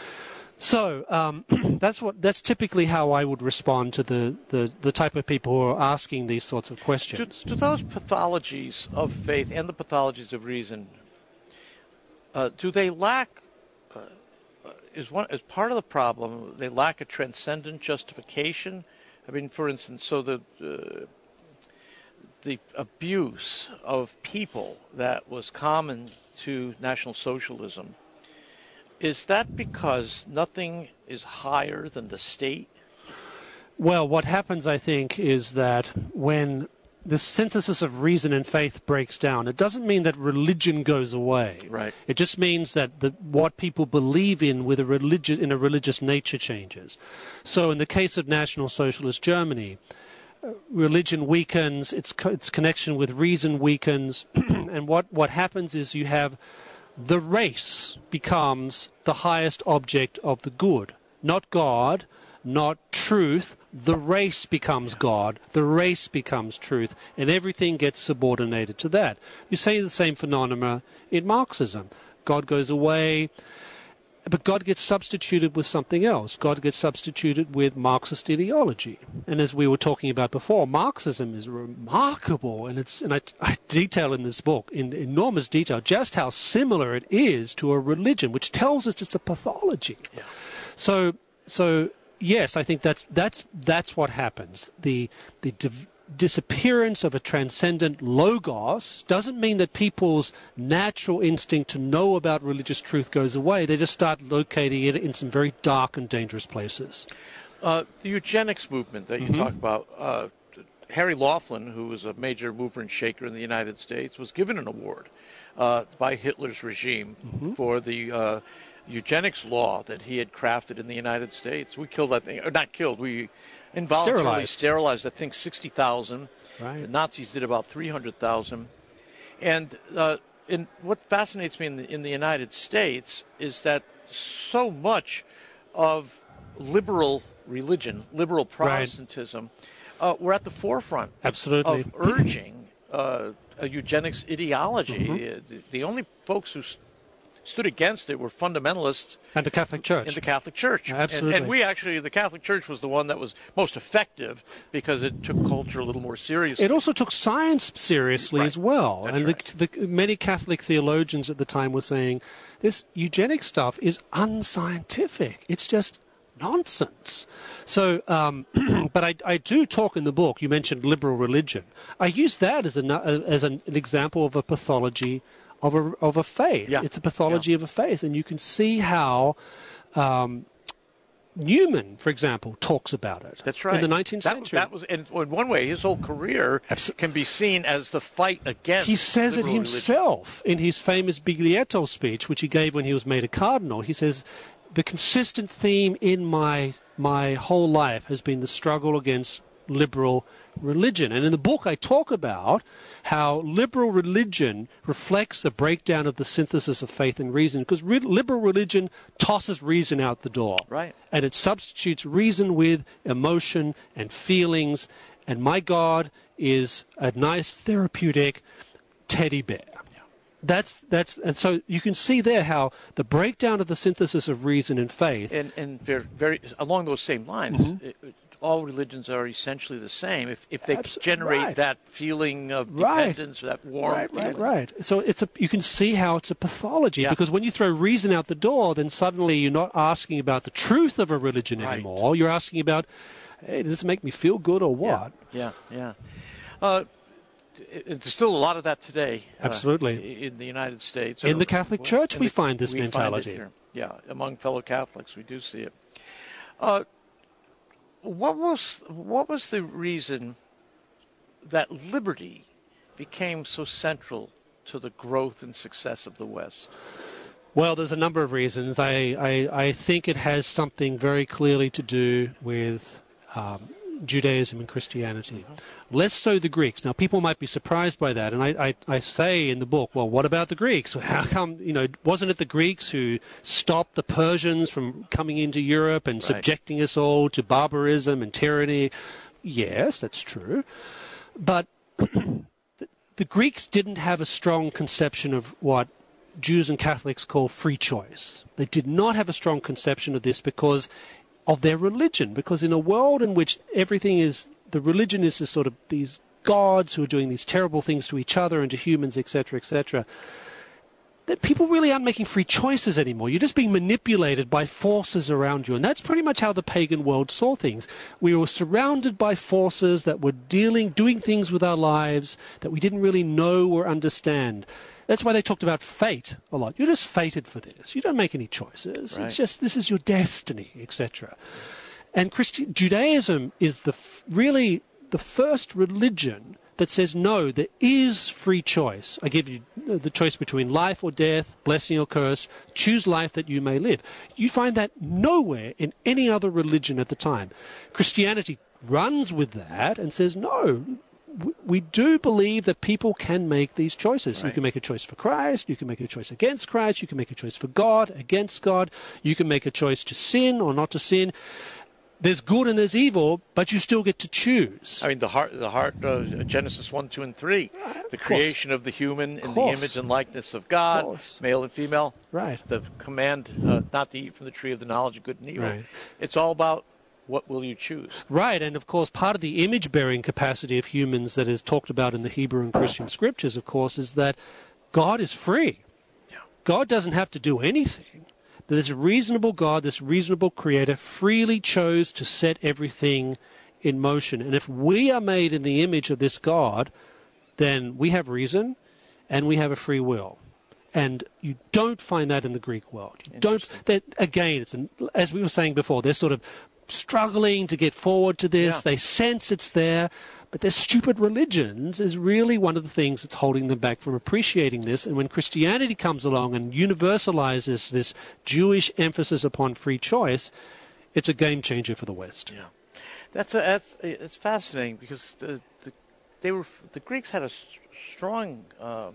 So um, that's what that's typically how I would respond to the, the, the type of people who are asking these sorts of questions. Do, do those pathologies of faith and the pathologies of reason, uh, do they lack Is one is part of the problem? They lack a transcendent justification. I mean, for instance, so the uh, the abuse of people that was common to National Socialism, is that because nothing is higher than the state? Well, what happens, I think, is that when the synthesis of reason and faith breaks down, it doesn't mean that religion goes away. Right. It just means that the, what people believe in with a religious in a religious nature changes. So, in the case of National Socialist Germany, uh, religion weakens, its co- its connection with reason weakens, and what what happens is you have the race becomes the highest object of the good, not God, not truth. The race becomes God, the race becomes truth, and everything gets subordinated to that. You say the same phenomena in Marxism. God goes away, but God gets substituted with something else. God gets substituted with Marxist ideology. And as we were talking about before, Marxism is remarkable, and it's and I, I detail in this book in enormous detail just how similar it is to a religion, which tells us it's a pathology. Yeah. So, so yes, I think that's that's that's what happens. The the div- disappearance of a transcendent logos doesn't mean that people's natural instinct to know about religious truth goes away. They just start locating it in some very dark and dangerous places. Uh, the eugenics movement that you Mm-hmm. talk about, uh, Harry Laughlin, who was a major mover and shaker in the United States, was given an award uh, by Hitler's regime Mm-hmm. for the uh, eugenics law that he had crafted in the United States. We killed that thing, or not killed, we involuntarily Sterilized. sterilized, I think, sixty thousand. Right. The Nazis did about three hundred thousand. And uh, in, what fascinates me in the, in the United States is that so much of liberal religion, liberal Protestantism, right. uh, we're at the forefront Absolutely. of urging uh, a eugenics ideology. Mm-hmm. Uh, the, the only folks who st- stood against it were fundamentalists And the Catholic Church. in the Catholic Church. Absolutely. And, and we actually, the Catholic Church was the one that was most effective because it took culture a little more seriously. It also took science seriously Right. as well. That's and right. the, the, many Catholic theologians at the time were saying, this eugenic stuff is unscientific. It's just nonsense. So, um, but I, I do talk in the book, you mentioned liberal religion. I use that as, a, as an, an example of a pathology of a, of a faith. Yeah. It's a pathology Yeah. of a faith. And you can see how um, Newman, for example, talks about it. That's right. In the nineteenth That- century. That was, and in one way, his whole career can be seen as the fight against. He says it liberal religion. himself in his famous Biglietto speech, which he gave when he was made a cardinal. He says, the consistent theme in my my whole life has been the struggle against liberal religion. And in the book I talk about how liberal religion reflects the breakdown of the synthesis of faith and reason, because re- liberal religion tosses reason out the door. Right. And it substitutes reason with emotion and feelings, and my God is a nice therapeutic teddy bear. That's that's and so you can see there how the breakdown of the synthesis of reason and faith. And, and very, very along those same lines, Mm-hmm. it, it, all religions are essentially the same. If if they Abs- generate right. that feeling of Right. dependence, that warm Right, feeling. right, right. So it's a you can see how it's a pathology Yeah. because when you throw reason out the door, then suddenly you're not asking about the truth of a religion Right. anymore. You're asking about, hey, does this make me feel good or what? Yeah, yeah. Uh, it- There's still a lot of that today. uh, Absolutely. in the United States. In or- the Catholic well, Church in we the- find this we find it mentality. here. Yeah, among fellow Catholics, we do see it. Uh, what was what was the reason that liberty became so central to the growth and success of the West? Well, there's a number of reasons. I, I, I think it has something very clearly to do with um, Judaism and Christianity. Less so the Greeks. Now, people might be surprised by that, and I, I, I say in the book, well, what about the Greeks? How come, you know, wasn't it the Greeks who stopped the Persians from coming into Europe and Right. subjecting us all to barbarism and tyranny? Yes, that's true. But the, the Greeks didn't have a strong conception of what Jews and Catholics call free choice. They did not have a strong conception of this because of their religion, because in a world in which everything is, the religion is this sort of these gods who are doing these terrible things to each other and to humans, et cetera, et cetera, that people really aren't making free choices anymore. You're just being manipulated by forces around you. And that's pretty much how the pagan world saw things. We were surrounded by forces that were dealing, doing things with our lives that we didn't really know or understand. That's why they talked about fate a lot. You're just fated for this. You don't make any choices. Right. It's just, this is your destiny, et cetera. And Christi- Judaism is the f- really the first religion that says, no, there is free choice. I give you the choice between life or death, blessing or curse. Choose life that you may live. You find that nowhere in any other religion at the time. Christianity runs with that and says, no, w- we do believe that people can make these choices. You Right. can make a choice for Christ. You can make a choice against Christ. You can make a choice for God, against God. You can make a choice to sin or not to sin. there's good and there's evil, but you still get to choose. I mean, the heart, the heart, uh, Genesis one, two, and three, the creation of the human in the image and likeness of God, of male and female. Right. The command uh, not to eat from the tree of the knowledge of good and evil. Right. It's all about what will you choose. Right, and of course, part of the image-bearing capacity of humans that is talked about in the Hebrew and Christian scriptures, of course, is that God is free. Yeah. God doesn't have to do anything. This reasonable God, this reasonable creator, freely chose to set everything in motion. And if we are made in the image of this God, then we have reason and we have a free will. And you don't find that in the Greek world. You don't. That, again, it's an, as we were saying before, they're sort of struggling to get forward to this. Yeah. They sense it's there. But their stupid religions is really one of the things that's holding them back from appreciating this. And when Christianity comes along and universalizes this Jewish emphasis upon free choice, it's a game changer for the West. Yeah, that's a, that's it's fascinating because the, the they were the Greeks had a strong uh,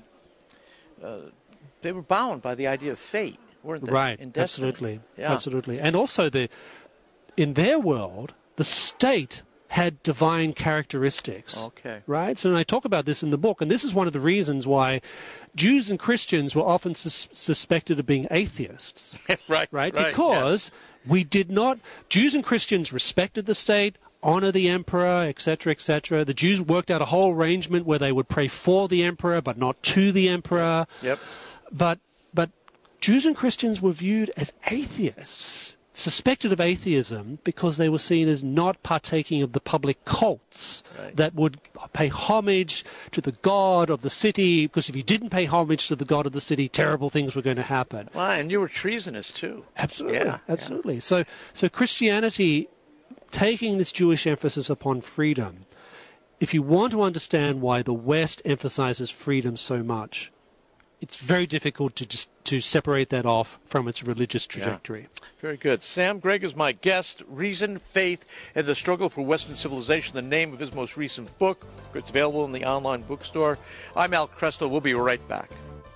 uh, they were bound by the idea of fate, weren't they? Right, In destiny. absolutely, Yeah. absolutely, and also the in their world, the state had divine characteristics. Okay. Right? So I talk about this in the book, and this is one of the reasons why Jews and Christians were often sus- suspected of being atheists. right, right. Right. Because yes. we did not, Jews and Christians respected the state, honor the emperor, et cetera, et cetera. The Jews worked out a whole arrangement where they would pray for the emperor, but not to the emperor. Yep. But, but Jews and Christians were viewed as atheists, suspected of atheism because they were seen as not partaking of the public cults right. that would pay homage to the god of the city, because if you didn't pay homage to the god of the city, terrible things were going to happen. Well, and you were treasonous too. Absolutely, yeah, absolutely. Yeah. So, so Christianity, taking this Jewish emphasis upon freedom, if you want to understand why the West emphasizes freedom so much, it's very difficult to just to separate that off from its religious trajectory. Yeah. Very good. Sam Gregg is my guest. Reason, Faith, and the Struggle for Western Civilization, the name of his most recent book. It's available in the online bookstore. I'm Al Kresta. We'll be right back.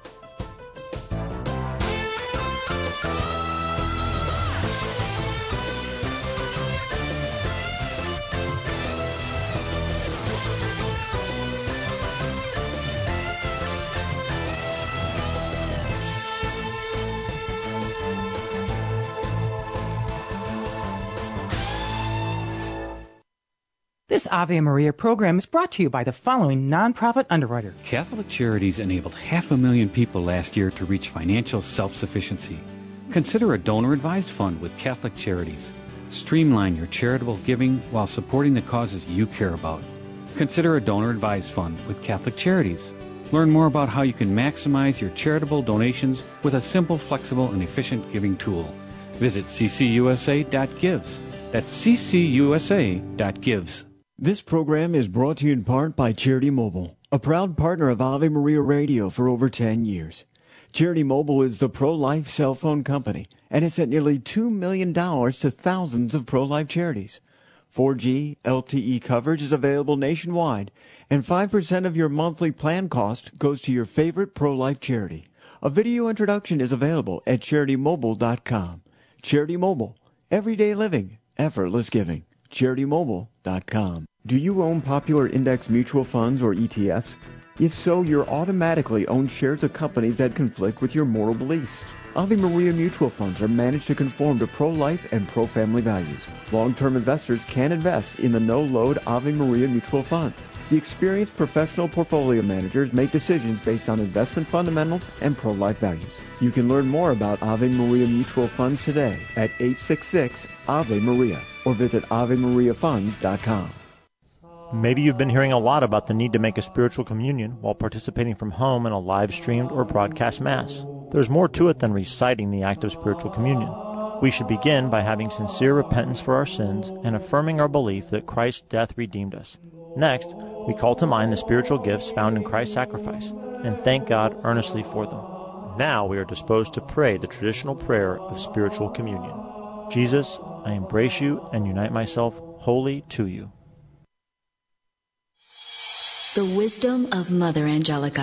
This Ave Maria program is brought to you by the following nonprofit underwriter. Catholic Charities enabled half a million people last year to reach financial self-sufficiency. Consider a donor-advised fund with Catholic Charities. Streamline your charitable giving while supporting the causes you care about. Consider a donor-advised fund with Catholic Charities. Learn more about how you can maximize your charitable donations with a simple, flexible, and efficient giving tool. Visit c c u s a dot gives. That's c c u s a dot gives. This program is brought to you in part by Charity Mobile, a proud partner of Ave Maria Radio for over ten years. Charity Mobile is the pro-life cell phone company and has sent nearly two million dollars to thousands of pro-life charities. four G L T E coverage is available nationwide, and five percent of your monthly plan cost goes to your favorite pro-life charity. A video introduction is available at charity mobile dot com. Charity Mobile, everyday living, effortless giving. charity mobile dot com. Do you own popular index mutual funds or E T Fs? If so, you're automatically own shares of companies that conflict with your moral beliefs. Ave Maria mutual funds are managed to conform to pro-life and pro-family values. Long-term investors can invest in the no-load Ave Maria mutual funds. The experienced professional portfolio managers make decisions based on investment fundamentals and pro-life values. You can learn more about Ave Maria mutual funds today at eight six six Ave Maria or visit ave maria funds dot com. Maybe you've been hearing a lot about the need to make a spiritual communion while participating from home in a live-streamed or broadcast Mass. There's more to it than reciting the act of spiritual communion. We should begin by having sincere repentance for our sins and affirming our belief that Christ's death redeemed us. Next, we call to mind the spiritual gifts found in Christ's sacrifice and thank God earnestly for them. Now we are disposed to pray the traditional prayer of spiritual communion. Jesus, I embrace you and unite myself wholly to you. The wisdom of Mother Angelica,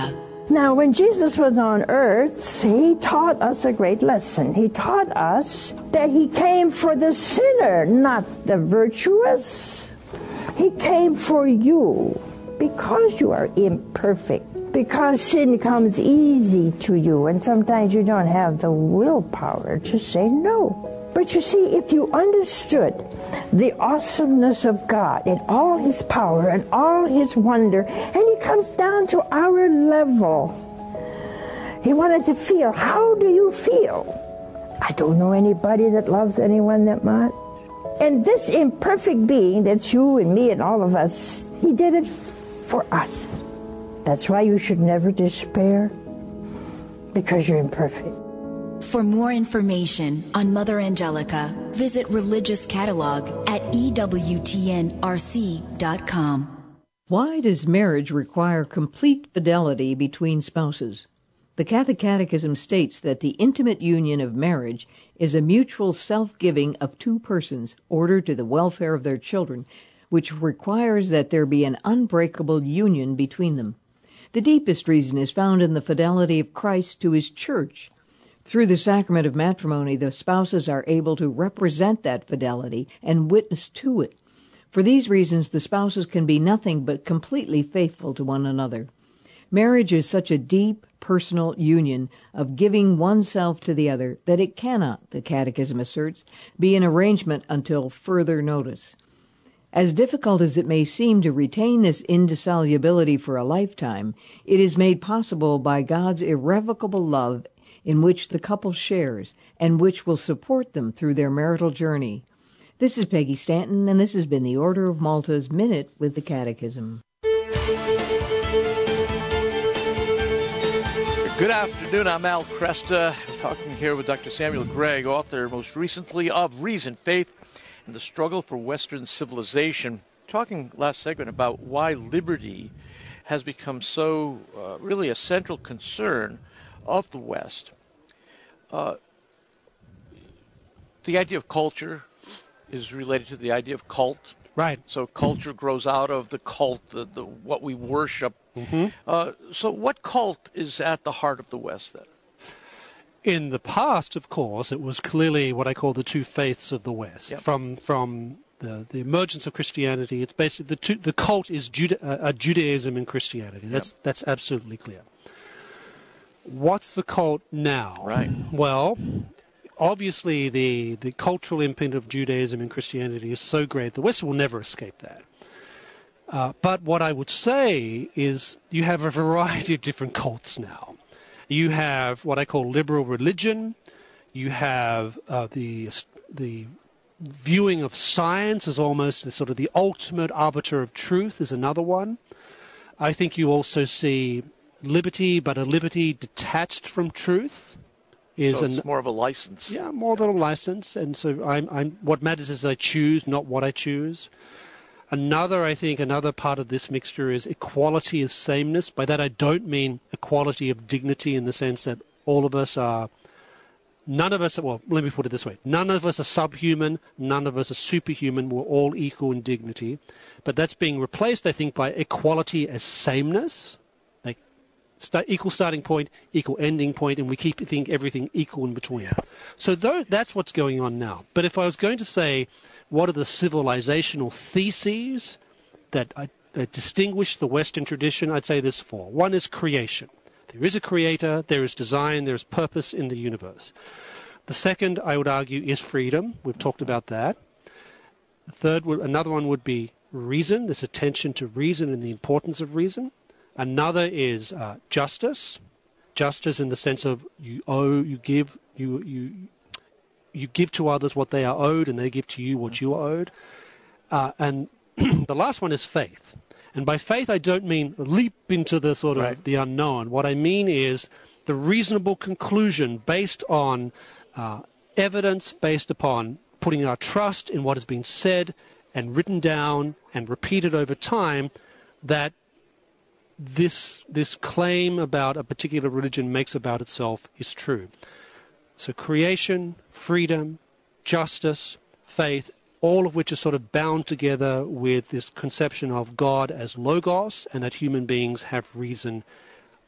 Now, when Jesus was on earth, he taught us a great lesson. He taught us that he came for the sinner, not the virtuous. He came for you because you are imperfect, because sin comes easy to you, and sometimes you don't have the willpower to say no. But you see, if you understood the awesomeness of God and all his power and all his wonder, and he comes down to our level, he wanted to feel, how do you feel? I don't know anybody that loves anyone that much. And this imperfect being, that's you and me and all of us, he did it for us. That's why you should never despair, because you're imperfect. For more information on Mother Angelica, visit Religious Catalog at E W T N R C dot com. Why does marriage require complete fidelity between spouses? The Catholic Catechism states that the intimate union of marriage is a mutual self-giving of two persons ordered to the welfare of their children, which requires that there be an unbreakable union between them. The deepest reason is found in the fidelity of Christ to his church. Through the sacrament of matrimony, the spouses are able to represent that fidelity and witness to it. For these reasons, the spouses can be nothing but completely faithful to one another. Marriage is such a deep, personal union of giving oneself to the other that it cannot, the Catechism asserts, be an arrangement until further notice. As difficult as it may seem to retain this indissolubility for a lifetime, it is made possible by God's irrevocable love in which the couple shares, and which will support them through their marital journey. This is Peggy Stanton, and this has been the Order of Malta's Minute with the Catechism. Good afternoon, I'm Al Kresta, talking here with Doctor Samuel Gregg, author most recently of Reason, Faith, and the Struggle for Western Civilization. Talking last segment about why liberty has become so uh, really a central concern of the West. Uh, the idea of culture is related to the idea of cult. Right. So culture grows out of the cult, the, the what we worship. Mm-hmm. Uh, so what cult is at the heart of the West then? In the past, of course, it was clearly what I call the two faiths of the West. Yep. From from the, the emergence of Christianity, it's basically the two, the cult is Juda, uh, Judaism and Christianity. That's yep. that's absolutely clear. What's the cult now? Right. Well, obviously the, the cultural imprint of Judaism and Christianity is so great, the West will never escape that. Uh, but what I would say is you have a variety of different cults now. You have what I call liberal religion. You have uh, the the viewing of science as almost the, sort of the ultimate arbiter of truth is another one. I think you also see liberty, but a liberty detached from truth, is so it's an, more of a license. Yeah, more than a license. And so I'm, I'm, what matters is I choose, not what I choose. Another, I think, another part of this mixture is equality as sameness. By that I don't mean equality of dignity in the sense that all of us are, none of us, well, let me put it this way. None of us are subhuman, none of us are superhuman. We're all equal in dignity. But that's being replaced, I think, by equality as sameness. Start, equal starting point, equal ending point, and we keep think everything equal in between. Yeah. So th- that's what's going on now. But if I was going to say, what are the civilizational theses that, I, that distinguish the Western tradition, I'd say there's four. One is creation. There is a creator, there is design, there is purpose in the universe. The second, I would argue, is freedom. We've talked about that. The third, would, another one would be reason. There's attention to reason and the importance of reason. Another is uh, justice. Justice in the sense of you owe, you give, you you you give to others what they are owed, and they give to you what you are owed. Uh, and the last one is faith. And by faith, I don't mean leap into the sort of right. the unknown. What I mean is the reasonable conclusion based on uh, evidence, based upon putting our trust in what has been said and written down and repeated over time, that this this claim about a particular religion makes about itself is true. So creation, freedom, justice, faith, all of which are sort of bound together with this conception of God as logos and that human beings have reason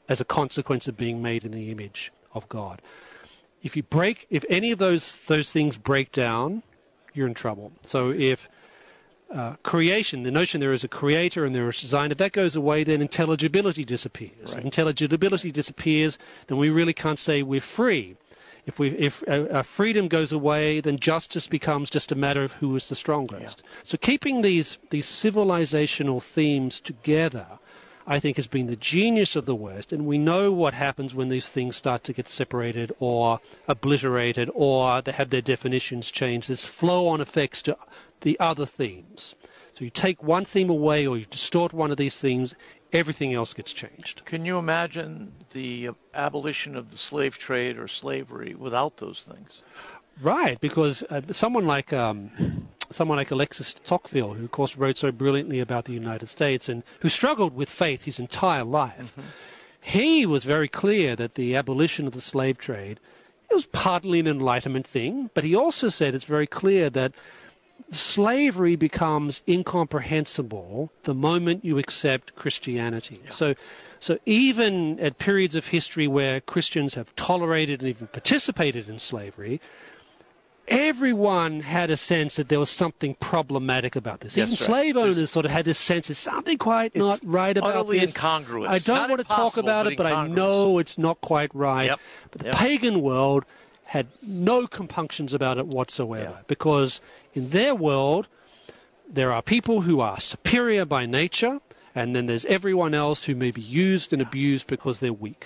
as a consequence of being made in the image of God. If you break, if any of those those things break down, you're in trouble. So if uh, creation, the notion there is a creator and there is a design, if that goes away, then intelligibility disappears. Right. If intelligibility disappears, then we really can't say we're free. If we if uh, uh, freedom goes away, then justice becomes just a matter of who is the strongest. Yeah. So keeping these these civilizational themes together, I think, has been the genius of the West, and we know what happens when these things start to get separated or obliterated or they have their definitions changed. There's flow-on effects to the other themes. So you take one theme away or you distort one of these themes, everything else gets changed. Can you imagine the abolition of the slave trade or slavery without those things? Right, because uh, someone like... Um, Someone like Alexis Tocqueville, who, of course, wrote so brilliantly about the United States and who struggled with faith his entire life, mm-hmm. he was very clear that the abolition of the slave trade, it was partly an Enlightenment thing, but he also said it's very clear that slavery becomes incomprehensible the moment you accept Christianity. Yeah. So, so even at periods of history where Christians have tolerated and even participated in slavery, everyone had a sense that there was something problematic about this. Yes, Even right. slave owners There's, sort of had this sense there's something quite not right about utterly this. Incongruous. I don't not want to talk about but it, but I know it's not quite right. Yep. But the yep. pagan world had no compunctions about it whatsoever, yeah. because in their world there are people who are superior by nature, and then there's everyone else who may be used and abused because they're weak.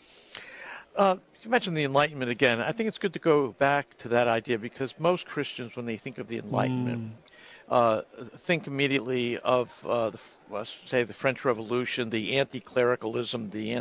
Uh, You mentioned the Enlightenment again. I think it's good to go back to that idea because most Christians, when they think of the Enlightenment, mm. uh, think immediately of, uh, the, well, say, the French Revolution, the anti-clericalism, the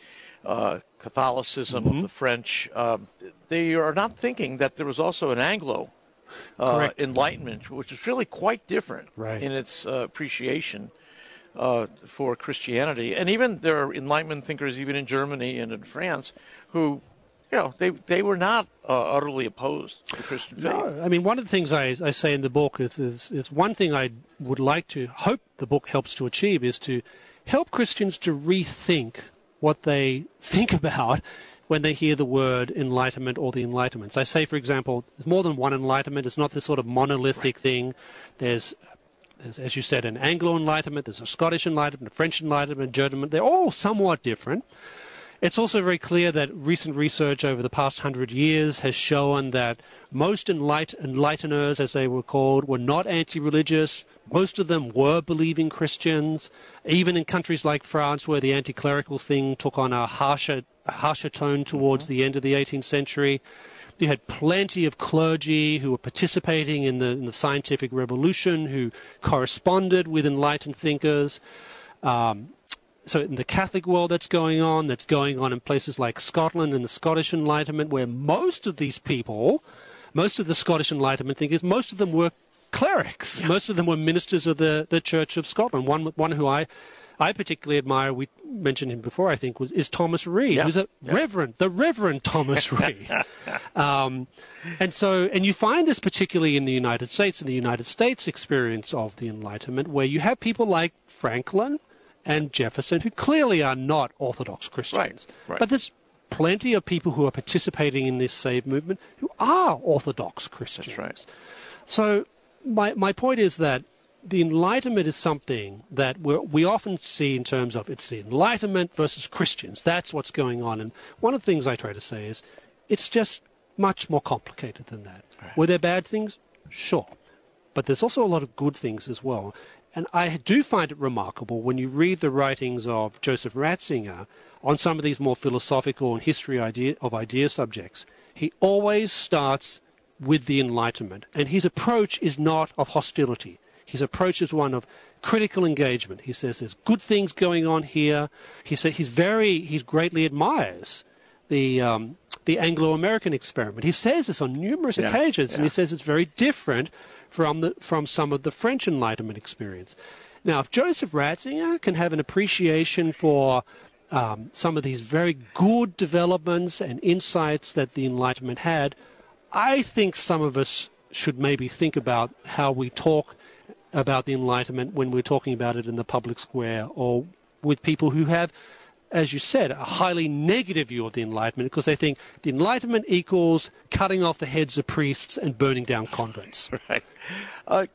anti-Catholicism uh, mm-hmm. of the French. Um, they are not thinking that there was also an Anglo uh, Enlightenment, which is really quite different right. in its uh, appreciation uh, for Christianity. And even there are Enlightenment thinkers, even in Germany and in France, who... You know, they they were not uh, utterly opposed to the Christian faith. No, I mean, one of the things I, I say in the book is, is, is one thing I would like to hope the book helps to achieve is to help Christians to rethink what they think about when they hear the word enlightenment or the Enlightenments. I say, for example, there's more than one enlightenment. It's not this sort of monolithic right. thing. There's, there's, as you said, an Anglo Enlightenment. There's a Scottish Enlightenment, a French Enlightenment, German. They're all somewhat different. It's also very clear that recent research over the past hundred years has shown that most enlight- enlighteners, as they were called, were not anti-religious. Most of them were believing Christians. Even in countries like France, where the anti-clerical thing took on a harsher, a harsher tone towards mm-hmm. the end of the eighteenth century, you had plenty of clergy who were participating in the, in the scientific revolution, who corresponded with enlightened thinkers. Um, So in the Catholic world that's going on, that's going on in places like Scotland and the Scottish Enlightenment, where most of these people, most of the Scottish Enlightenment thinkers, most of them were clerics. Yeah. Most of them were ministers of the, the Church of Scotland. One one who I I particularly admire, we mentioned him before, I think, was is Thomas Reid, yeah. who's a yeah. reverend, the Reverend Thomas Reid. um, and so, and you find this particularly in the United States, in the United States experience of the Enlightenment, where you have people like Franklin and Jefferson, who clearly are not Orthodox Christians. Right, right. But there's plenty of people who are participating in this SAVE movement who are Orthodox Christians. That's right. So my my point is that the Enlightenment is something that we're, we often see in terms of it's the Enlightenment versus Christians. That's what's going on. And one of the things I try to say is it's just much more complicated than that. Right. Were there bad things? Sure. But there's also a lot of good things as well. And I do find it remarkable when you read the writings of Joseph Ratzinger on some of these more philosophical and history idea, of idea subjects. He always starts with the Enlightenment. And his approach is not of hostility. His approach is one of critical engagement. He says there's good things going on here. He said he's very, he greatly admires the um, the Anglo-American experiment. He says this on numerous yeah, occasions, yeah. and he says it's very different from the from some of the French Enlightenment experience. Now, if Joseph Ratzinger can have an appreciation for um, some of these very good developments and insights that the Enlightenment had, I think some of us should maybe think about how we talk about the Enlightenment when we're talking about it in the public square or with people who have as you said, a highly negative view of the Enlightenment because they think the Enlightenment equals cutting off the heads of priests and burning down convents. Right. Uh,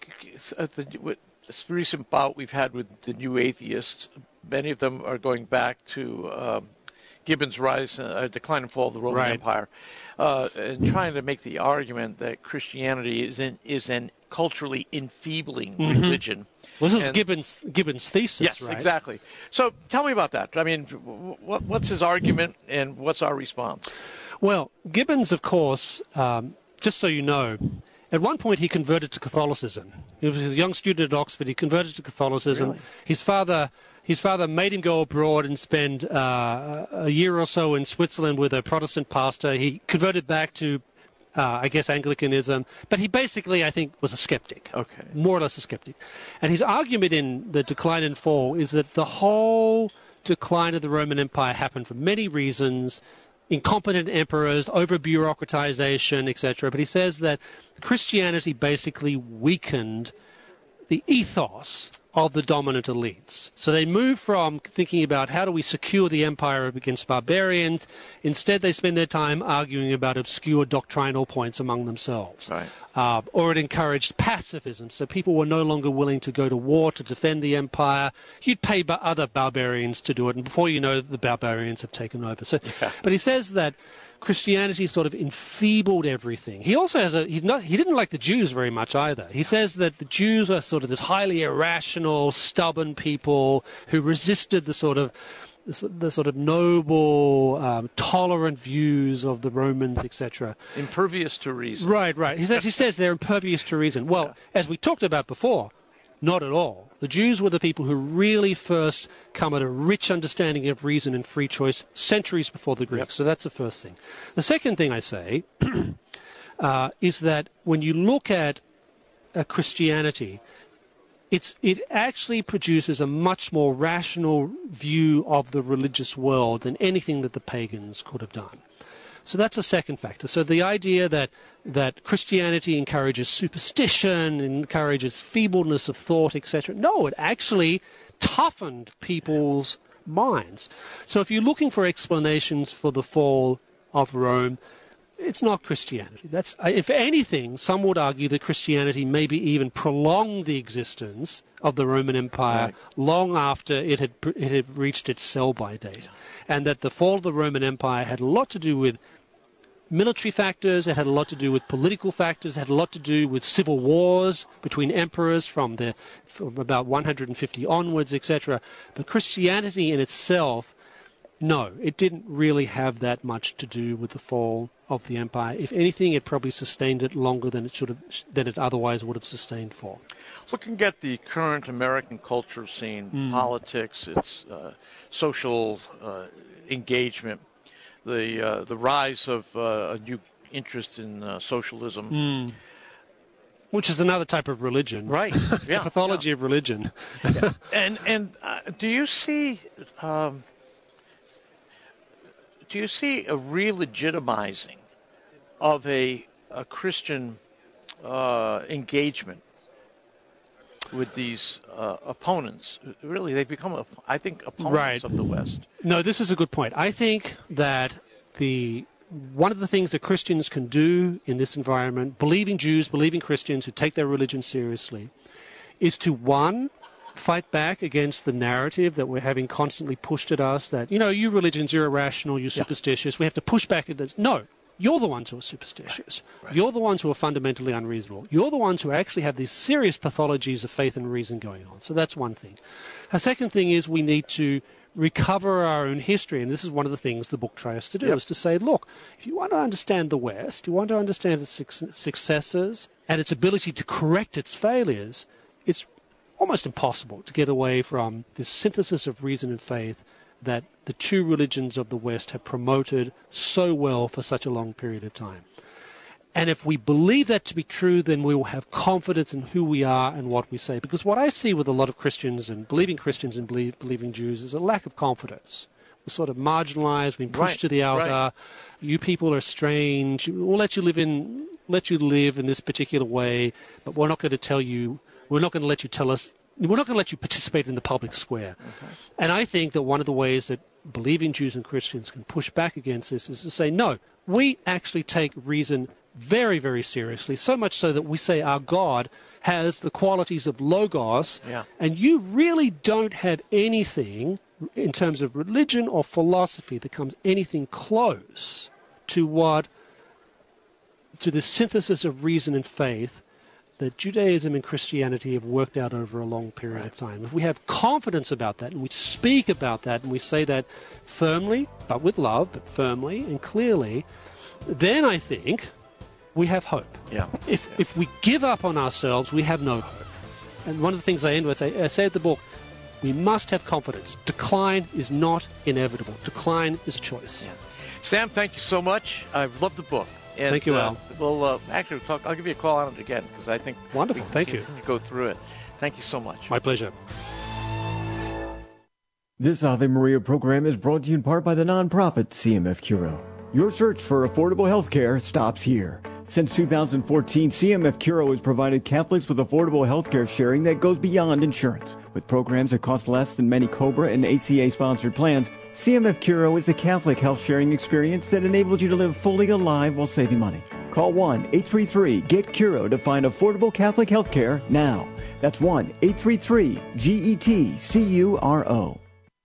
the, this recent bout we've had with the new atheists, many of them are going back to um, Gibbon's Rise, uh, Decline and Fall of the Roman Right. Empire, uh, and trying to make the argument that Christianity is, in, is an culturally enfeebling Mhm. religion. Well, this was And- Gibbon's, Gibbon's thesis, Yes, right? exactly. So tell me about that. I mean, what, what's his argument and what's our response? Well, Gibbons, of course, um, just so you know, at one point he converted to Catholicism. He was a young student at Oxford. He converted to Catholicism. Really? His father, his father made him go abroad and spend uh, a year or so in Switzerland with a Protestant pastor. He converted back to, uh, I guess, Anglicanism. But he basically, I think, was a skeptic. Okay. More or less a skeptic. And his argument in The Decline and Fall is that the whole decline of the Roman Empire happened for many reasons. Incompetent emperors, over-bureaucratization, et cetera. But he says that Christianity basically weakened the ethos of the dominant elites. So they moved from thinking about how do we secure the empire against barbarians. Instead, they spend their time arguing about obscure doctrinal points among themselves. Right. Uh, or it encouraged pacifism, so people were no longer willing to go to war to defend the empire. You'd pay ba- other barbarians to do it, and before you know it, the barbarians have taken over. So, Yeah. But he says that Christianity sort of enfeebled everything. He also has a he's not he didn't like the Jews very much either. He says that the Jews are sort of this highly irrational, stubborn people who resisted the sort of the, sort- the sort of noble, um, tolerant views of the Romans, et cetera. Impervious to reason. Right, right. He says, he says they're impervious to reason. Well, as we talked about before, not at all. The Jews were the people who really first come at a rich understanding of reason and free choice centuries before the Greeks. So that's the first thing. The second thing I say uh, is that when you look at uh, Christianity, it's, it actually produces a much more rational view of the religious world than anything that the pagans could have done. So that's a second factor. So the idea that that Christianity encourages superstition, encourages feebleness of thought, et cetera. No, it actually toughened people's minds. So if you're looking for explanations for the fall of Rome, it's not Christianity. That's, if anything, some would argue that Christianity maybe even prolonged the existence of the Roman Empire Right. long after it had it had reached its sell-by date, and that the fall of the Roman Empire had a lot to do with military factors, it had a lot to do with political factors, it had a lot to do with civil wars between emperors from the from about one hundred fifty onwards, et cetera. But Christianity in itself, no, it didn't really have that much to do with the fall of the empire. If anything, it probably sustained it longer than it should have, than it otherwise would have sustained for. Looking at the current American culture scene, Mm. politics, its uh, social uh, engagement, the uh, the rise of uh, a new interest in uh, socialism. Mm. Which is another type of religion. Right. It's Yeah, a pathology of religion. And and uh, do you see um, do you see a re-legitimizing of a a Christian uh, engagement with these uh, opponents? Really, they've become, a, I think, opponents Right. of the West. No, this is a good point. I think that the one of the things that Christians can do in this environment, believing Jews, believing Christians who take their religion seriously, is to, one, fight back against the narrative that we're having constantly pushed at us that, you know, you religions, you're irrational, you're superstitious. We have to push back at this. No, you're the ones who are superstitious. Right. Right. You're the ones who are fundamentally unreasonable. You're the ones who actually have these serious pathologies of faith and reason going on. So that's one thing. A second thing is we need to recover our own history, and this is one of the things the book tries to do, Yep. is to say, look, if you want to understand the West, you want to understand its suc- successes and its ability to correct its failures, it's almost impossible to get away from this synthesis of reason and faith that the two religions of the West have promoted so well for such a long period of time. And if we believe that to be true, then we will have confidence in who we are and what we say. Because what I see with a lot of Christians and believing Christians and believe, believing Jews is a lack of confidence. We're sort of marginalized, we're pushed Right, to the outer. right. You people are strange. We'll let you live in let you live in this particular way, but we're not going to tell you. We're not going to let you tell us we're not going to let you participate in the public square. Okay. And I think that one of the ways that believing Jews and Christians can push back against this is to say, no, we actually take reason very, very seriously, so much so that we say our God has the qualities of Logos, yeah. and you really don't have anything in terms of religion or philosophy that comes anything close to what, to the synthesis of reason and faith that Judaism and Christianity have worked out over a long period right. of time. If we have confidence about that and we speak about that and we say that firmly, but with love, but firmly and clearly, then I think we have hope. Yeah. If yeah. if we give up on ourselves, we have no hope. And one of the things I end with, I say, I say at the book, we must have confidence. Decline is not inevitable. Decline is a choice. Yeah. Sam, thank you so much. I love the book. And, thank you, Al. Uh, we'll uh, actually talk. I'll give you a call on it again because I think wonderful. Thank you. Go through it. Thank you so much. My pleasure. This Ave Maria program is brought to you in part by the nonprofit C M F Curo. Your search for affordable health care stops here. Since two thousand fourteen, C M F Curo has provided Catholics with affordable health care sharing that goes beyond insurance. With programs that cost less than many COBRA and A C A-sponsored plans, C M F Curo is the Catholic health sharing experience that enables you to live fully alive while saving money. Call one eight three three get curo to find affordable Catholic health care now. That's one eight three three G E T C U R O.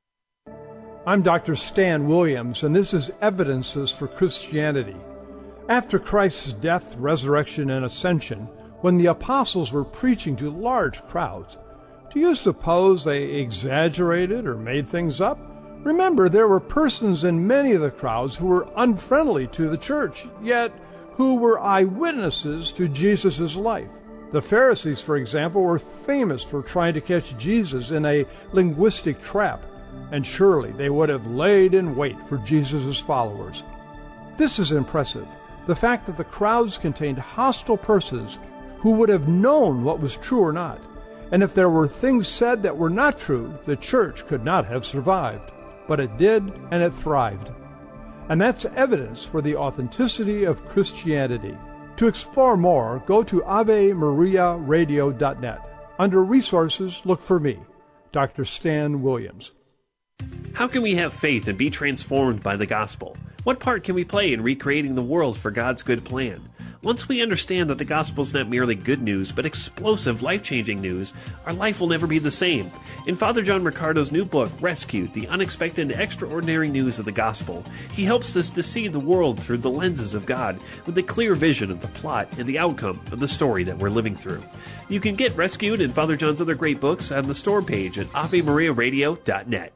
I'm Doctor Stan Williams, and this is Evidences for Christianity. After Christ's death, resurrection, and ascension, when the apostles were preaching to large crowds, do you suppose they exaggerated or made things up? Remember, there were persons in many of the crowds who were unfriendly to the church, yet who were eyewitnesses to Jesus' life. The Pharisees, for example, were famous for trying to catch Jesus in a linguistic trap, and surely they would have laid in wait for Jesus' followers. This is impressive. The fact that the crowds contained hostile persons who would have known what was true or not. And if there were things said that were not true, the church could not have survived. But it did, and it thrived. And that's evidence for the authenticity of Christianity. To explore more, go to ave maria radio dot net. Under Resources, look for me, Doctor Stan Williams. How can we have faith and be transformed by the gospel? What part can we play in recreating the world for God's good plan? Once we understand that the gospel is not merely good news, but explosive, life-changing news, our life will never be the same. In Father John Mercado's new book, Rescued, The Unexpected and Extraordinary News of the Gospel, he helps us to see the world through the lenses of God, with a clear vision of the plot and the outcome of the story that we're living through. You can get Rescued and Father John's other great books on the store page at ave maria radio dot net.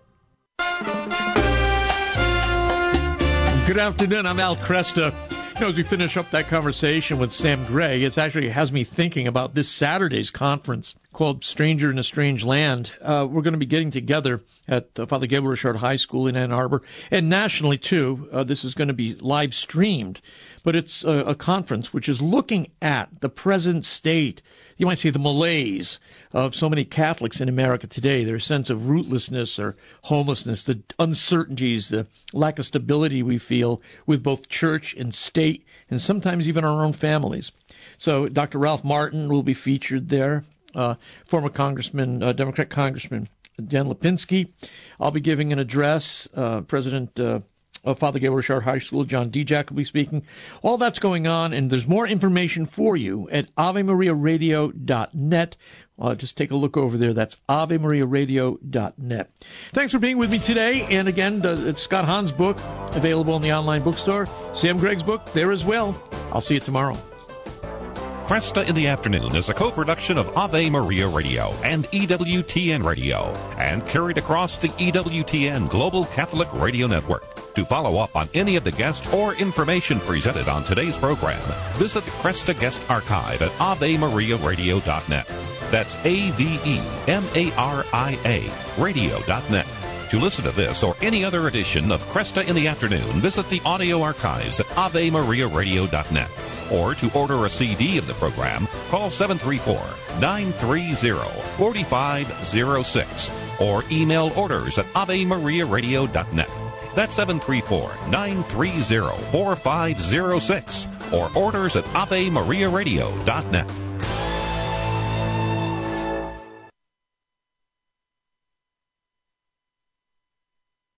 Good afternoon, I'm Al Cresta. You know, as we finish up that conversation with Sam Gray, it actually has me thinking about this Saturday's conference called Stranger in a Strange Land. Uh, we're going to be getting together at uh, Father Gabriel Richard High School in Ann Arbor, and nationally, too. Uh, this is going to be live streamed, but it's a, a conference which is looking at the present state, you might say the malaise of so many Catholics in America today, their sense of rootlessness or homelessness, the uncertainties, the lack of stability we feel with both church and state, and sometimes even our own families. So Doctor Ralph Martin will be featured there, uh, former Congressman, uh, Democrat Congressman Dan Lipinski. I'll be giving an address. Uh, President uh, of Father Gabriel Richard High School, John Dijak, will be speaking. All that's going on, and there's more information for you at ave maria radio dot net. Uh, just take a look over there. That's ave maria radio dot net. Thanks for being with me today. And again, uh, it's Scott Hahn's book, available in the online bookstore. Sam Gregg's book, there as well. I'll see you tomorrow. Cresta in the Afternoon is a co-production of Ave Maria Radio and E W T N Radio, and carried across the E W T N Global Catholic Radio Network. To follow up on any of the guests or information presented on today's program, visit the Cresta Guest Archive at ave maria radio dot net. That's A V E M A R I A radio dot net. To listen to this or any other edition of Cresta in the Afternoon, visit the audio archives at ave maria radio dot net. Or to order a C D of the program, call seven three four, nine three zero, four five zero six or email orders at ave maria radio dot net. That's seven three four, nine three zero, four five zero six or orders at ave maria radio dot net.